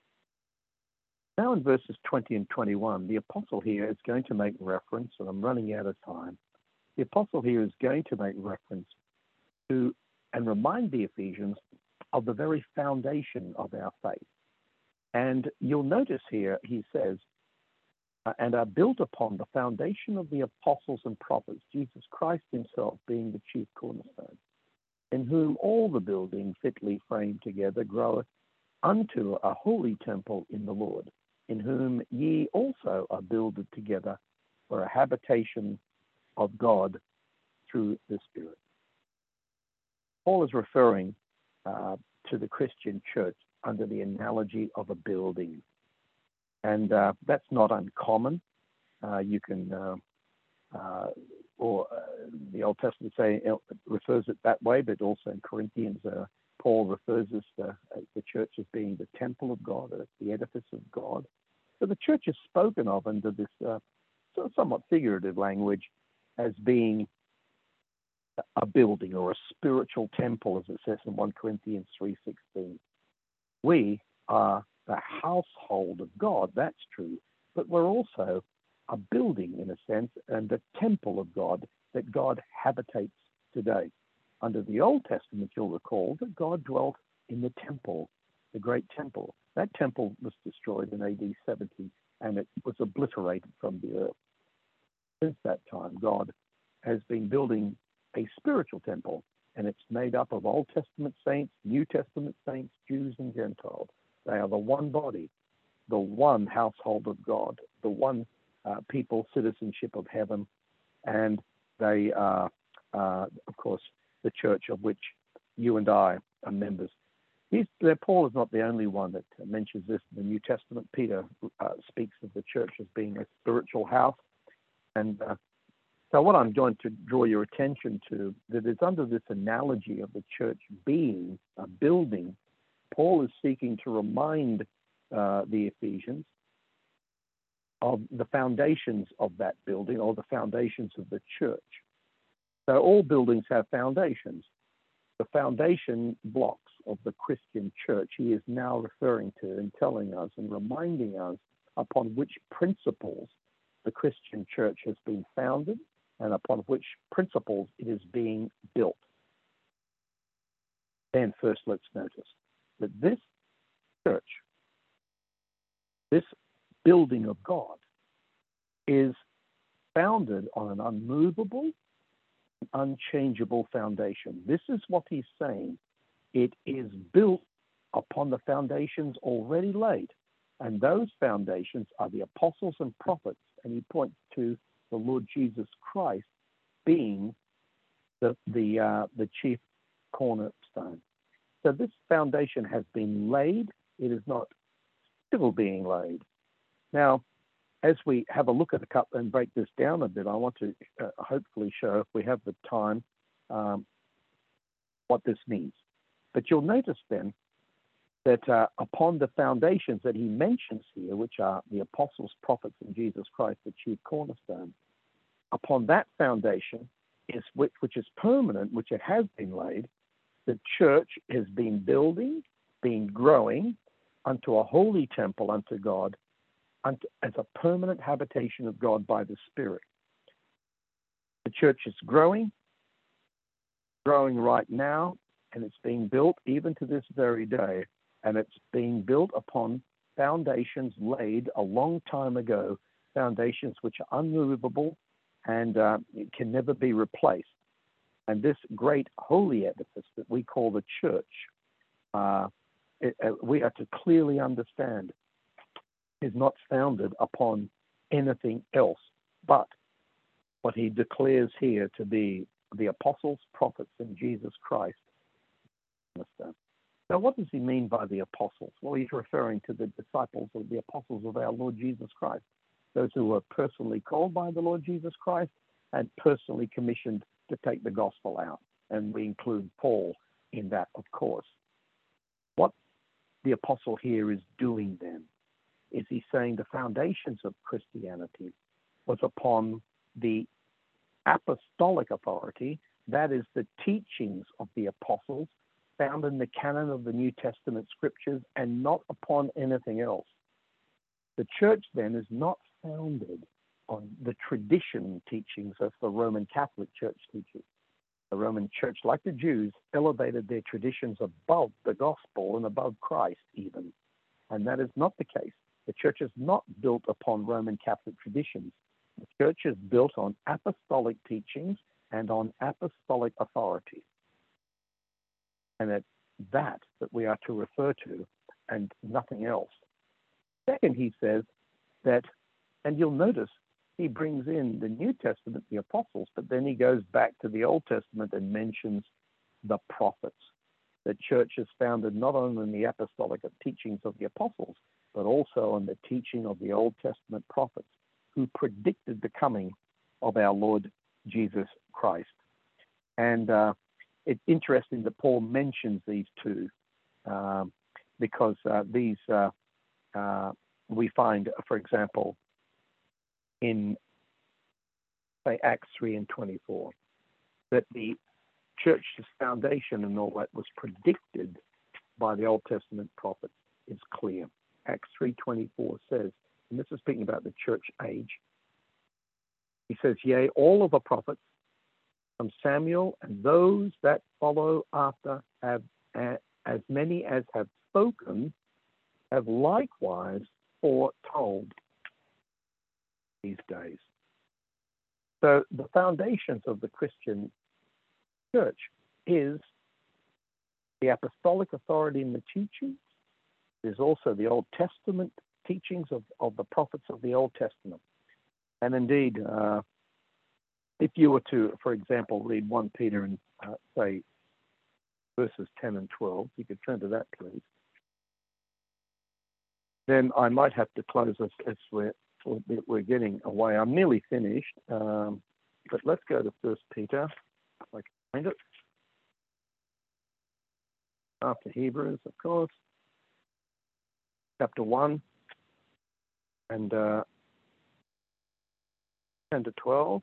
Now in verses twenty and twenty-one, the apostle here is going to make reference, and I'm running out of time, the apostle here is going to make reference to and remind the Ephesians of the very foundation of our faith. And you'll notice here, he says, uh, and are built upon the foundation of the apostles and prophets, Jesus Christ himself being the chief cornerstone, in whom all the building fitly framed together groweth unto a holy temple in the Lord, in whom ye also are builded together for a habitation of God through the Spirit. Paul is referring uh, to the Christian church under the analogy of a building. And uh, that's not uncommon. Uh, you can, uh, uh, or uh, the Old Testament say it refers it that way, but also in Corinthians, uh, Paul refers us to uh, the church as being the temple of God, or the edifice of God. So the church is spoken of under this uh, somewhat figurative language as being a building or a spiritual temple, as it says in First Corinthians three sixteen. We are the household of God, that's true, but we're also a building in a sense and a temple of God that God habitates today. Under the Old Testament, you'll recall that God dwelt in the temple, the great temple. That temple was destroyed in A D seventy and it was obliterated from the earth. Since that time, God has been building a spiritual temple, and it's made up of Old Testament saints, New Testament saints, Jews and Gentiles. They are the one body, the one household of God, the one uh, people, citizenship of heaven, and they are, uh, of course, the church of which you and I are members. He's, Paul is not the only one that mentions this in the New Testament. Peter uh, speaks of the church as being a spiritual house, and uh, so what I'm going to draw your attention to, that is under this analogy of the church being a building, Paul is seeking to remind uh, the Ephesians of the foundations of that building, or the foundations of the church. So all buildings have foundations. The foundation blocks of the Christian church he is now referring to and telling us and reminding us upon which principles the Christian church has been founded and upon which principles it is being built. Then first let's notice that this church, this building of God, is founded on an unmovable, unchangeable foundation. This is what he's saying. It is built upon the foundations already laid. And those foundations are the apostles and prophets. And he points to the Lord Jesus Christ being the the uh, the chief cornerstone. So this foundation has been laid. It is not still being laid. Now, as we have a look at the cup and break this down a bit, I want to uh, hopefully show, if we have the time, um, what this means. But you'll notice then that uh, upon the foundations that he mentions here, which are the apostles, prophets, and Jesus Christ, the chief cornerstone, upon that foundation is which, which is permanent, which it has been laid, the church has been building, been growing unto a holy temple unto God, unto, as a permanent habitation of God by the Spirit. The church is growing, growing right now, and it's being built even to this very day. And it's being built upon foundations laid a long time ago, foundations which are unmovable and uh, it can never be replaced. And this great holy edifice that we call the church, uh, it, uh, we are to clearly understand, is not founded upon anything else but what he declares here to be the apostles, prophets, and Jesus Christ. Now, what does he mean by the apostles? Well, he's referring to the disciples or the apostles of our Lord Jesus Christ, those who were personally called by the Lord Jesus Christ and personally commissioned to take the gospel out. And we include Paul in that, of course. What the apostle here is doing then is he's saying the foundations of Christianity was upon the apostolic authority, that is the teachings of the apostles found in the canon of the New Testament scriptures, and not upon anything else. The church then is not founded on the tradition teachings of the Roman Catholic Church teaches. The Roman Church, like the Jews, elevated their traditions above the gospel and above Christ even. And that is not the case. The church is not built upon Roman Catholic traditions. The church is built on apostolic teachings and on apostolic authority. And it's that that we are to refer to and nothing else. Second, he says that, and you'll notice he brings in the New Testament, the apostles, but then he goes back to the Old Testament and mentions the prophets. The church is founded not only in the apostolic teachings of the apostles, but also on the teaching of the Old Testament prophets who predicted the coming of our Lord Jesus Christ. And uh, it's interesting that Paul mentions these two um, because uh, these uh, uh, we find, for example, in say Acts three and twenty-four, that the church's foundation and all that was predicted by the Old Testament prophets is clear. Acts three twenty-four says, and this is speaking about the church age, he says, yea, all of the prophets from Samuel and those that follow after have, as many as have spoken, have likewise foretold these days. So the foundations of the Christian church is the apostolic authority in the teachings. There's also the Old Testament teachings of, of the prophets of the Old Testament. And indeed, uh, if you were to, for example, read First Peter and uh, say verses ten and twelve, you could turn to that, please. Then I might have to close us as we're, we're getting away. I'm nearly finished, um, but let's go to First Peter, if I can find it. After Hebrews, of course. Chapter one and uh, ten to twelve.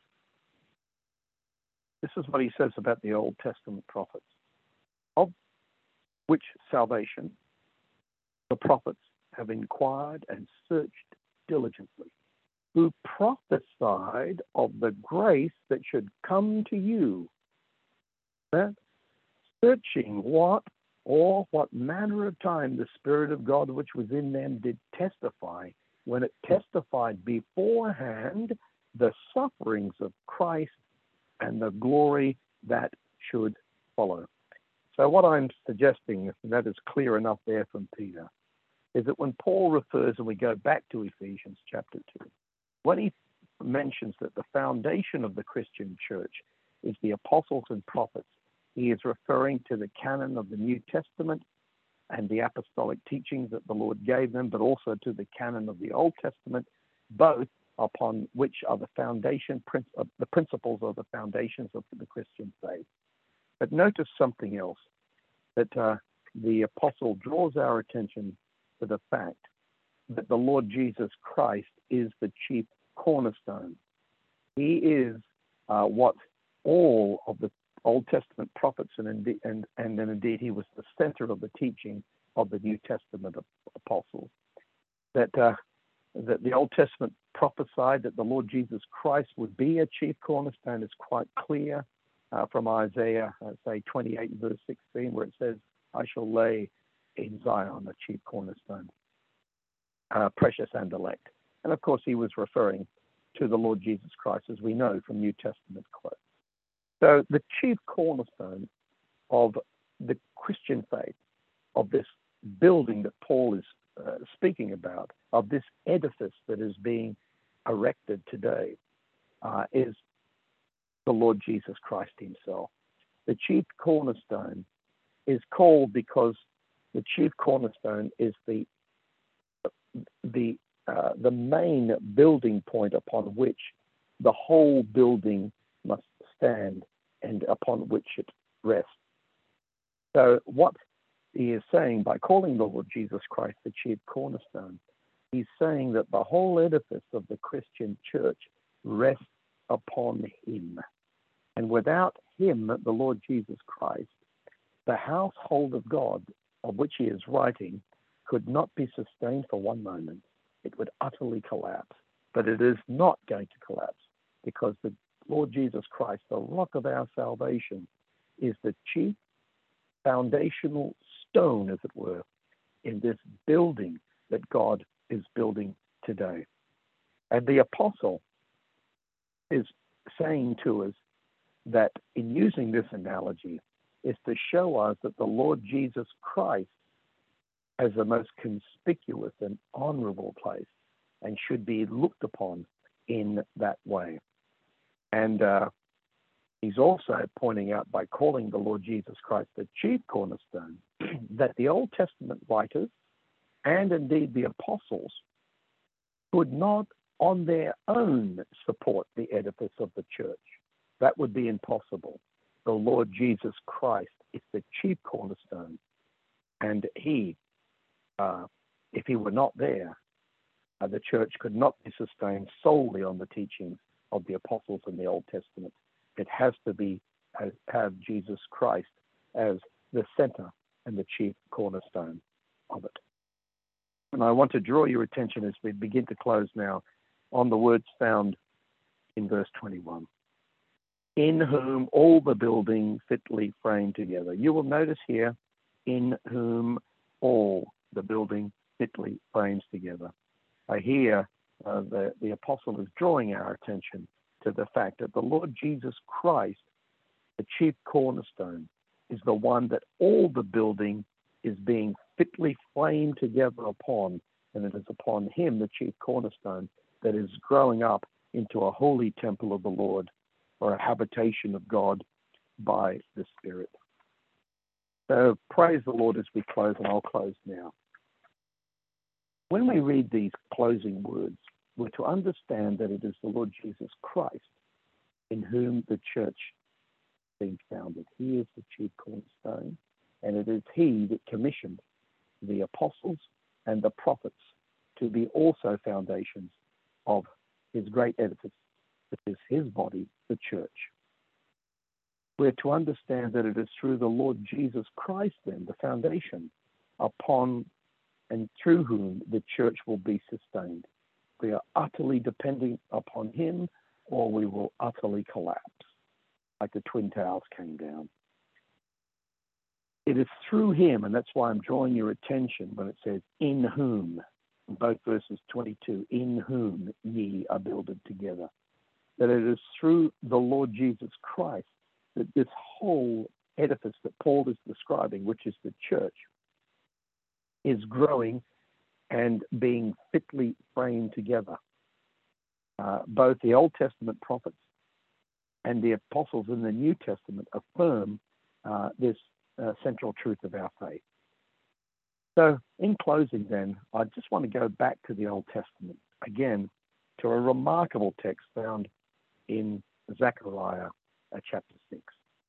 This is what he says about the Old Testament prophets, of which salvation the prophets have inquired and searched diligently, who prophesied of the grace that should come to you, that searching what or what manner of time the Spirit of God which was in them did testify, when it testified beforehand the sufferings of Christ and the glory that should follow. So what I'm suggesting, and that is clear enough there from Peter, is that when Paul refers, and we go back to Ephesians chapter two, when he mentions that the foundation of the Christian church is the apostles and prophets, he is referring to the canon of the New Testament and the apostolic teachings that the Lord gave them, but also to the canon of the Old Testament, both upon which are the foundation, the principles of the foundations of the Christian faith. But notice something else, that uh, the apostle draws our attention to the fact that the Lord Jesus Christ is the chief cornerstone. He is uh, what all of the Old Testament prophets, and, indeed, and, and then indeed he was the center of the teaching of the New Testament apostles. That, uh, that the Old Testament prophesied that the Lord Jesus Christ would be a chief cornerstone is quite clear uh, from Isaiah, uh, say twenty-eight verse sixteen, where it says, I shall lay in Zion a chief cornerstone, uh, precious and elect. And of course, he was referring to the Lord Jesus Christ, as we know from New Testament quotes. So the chief cornerstone of the Christian faith, of this building that Paul is uh, speaking about, of this edifice that is being erected today, uh, is the Lord Jesus Christ himself. The chief cornerstone is called because the chief cornerstone is the the uh, the main building point upon which the whole building must stand and upon which it rests. So what he is saying by calling the Lord Jesus Christ the chief cornerstone, he's saying that the whole edifice of the Christian church rests upon him. And without him, the Lord Jesus Christ, the household of God of which he is writing could not be sustained for one moment. It would utterly collapse. But it is not going to collapse because the Lord Jesus Christ, the rock of our salvation, is the chief foundational stone, as it were, in this building that God is building today. And the apostle is saying to us that in using this analogy is to show us that the Lord Jesus Christ has the most conspicuous and honorable place and should be looked upon in that way. And uh, he's also pointing out by calling the Lord Jesus Christ the chief cornerstone that the Old Testament writers and indeed the apostles could not on their own support the edifice of the church. That would be impossible. The Lord Jesus Christ is the chief cornerstone, and he, uh, if he were not there, uh, the church could not be sustained solely on the teachings of the apostles in the Old Testament. It has to be uh, have Jesus Christ as the center and the chief cornerstone of it. And I want to draw your attention as we begin to close now on the words found in verse twenty-one. In whom all the building fitly framed together. You will notice here, in whom all the building fitly frames together. I hear uh, the, the apostle is drawing our attention to the fact that the Lord Jesus Christ, the chief cornerstone, is the one that all the building is being fitly framed together upon, and it is upon him, the chief cornerstone, that is growing up into a holy temple of the Lord, or a habitation of God by the Spirit. So praise the Lord as we close, and I'll close now. When we read these closing words, we're to understand that it is the Lord Jesus Christ in whom the church is being founded. He is the chief cornerstone, and it is he that commissioned the apostles and the prophets to be also foundations of his great edifice, which is his body, the church. We're to understand that it is through the Lord Jesus Christ, then, the foundation upon and through whom the church will be sustained. We are utterly depending upon him, or we will utterly collapse, like the Twin Towers came down. It is through him, and that's why I'm drawing your attention when it says, in whom, in both verses twenty-two, in whom ye are builded together. That it is through the Lord Jesus Christ that this whole edifice that Paul is describing, which is the church, is growing and being fitly framed together. Uh, both the Old Testament prophets and the apostles in the New Testament affirm uh, this uh, central truth of our faith. So in closing then, I just want to go back to the Old Testament again to a remarkable text found in Zechariah uh, chapter six.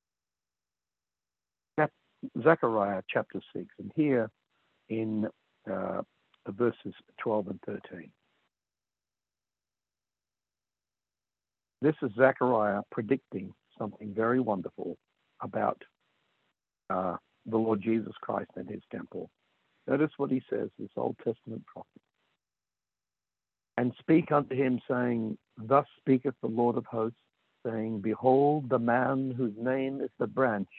Zechariah chapter six, and here in uh, verses twelve and thirteen. This is Zechariah predicting something very wonderful about uh, the Lord Jesus Christ and his temple. Notice what he says, this Old Testament prophet. And speak unto him, saying, thus speaketh the Lord of hosts, saying, behold, the man whose name is the branch,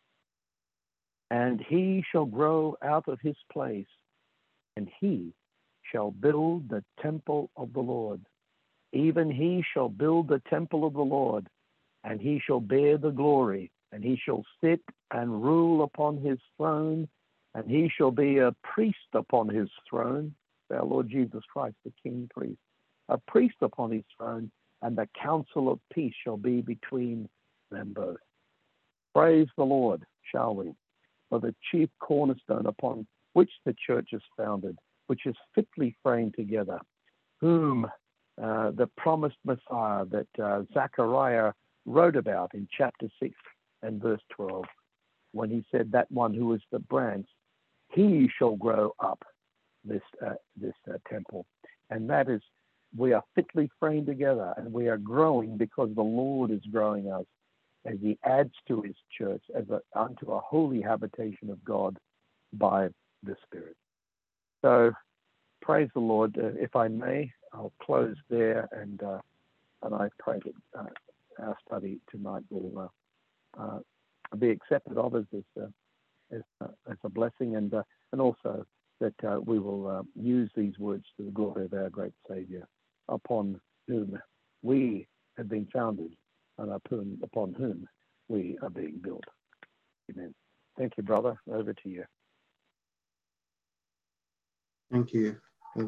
and he shall grow out of his place, and he shall build the temple of the Lord. Even he shall build the temple of the Lord, and he shall bear the glory, and he shall sit and rule upon his throne, and he shall be a priest upon his throne, our Lord Jesus Christ, the King priest, a priest upon his throne, and the counsel of peace shall be between them both. Praise the Lord, shall we, for the chief cornerstone upon which the church is founded, which is fitly framed together, whom uh, the promised Messiah that uh, Zechariah wrote about in chapter six and verse twelve, when he said that one who is the branch, he shall grow up this uh, this uh, temple. And that is, we are fitly framed together, and we are growing because the Lord is growing us as he adds to his church as a, unto a holy habitation of God by the Spirit. So praise the Lord. Uh, if I may, I'll close there, and uh, and I pray that uh, our study tonight will uh, uh, be accepted of us as, uh, as, uh, as a blessing, and uh, and also that uh, we will uh, use these words to the glory of our great Saviour, upon whom we have been founded, and upon, upon whom we are being built. Amen. Thank you, brother. Over to you. Thank you.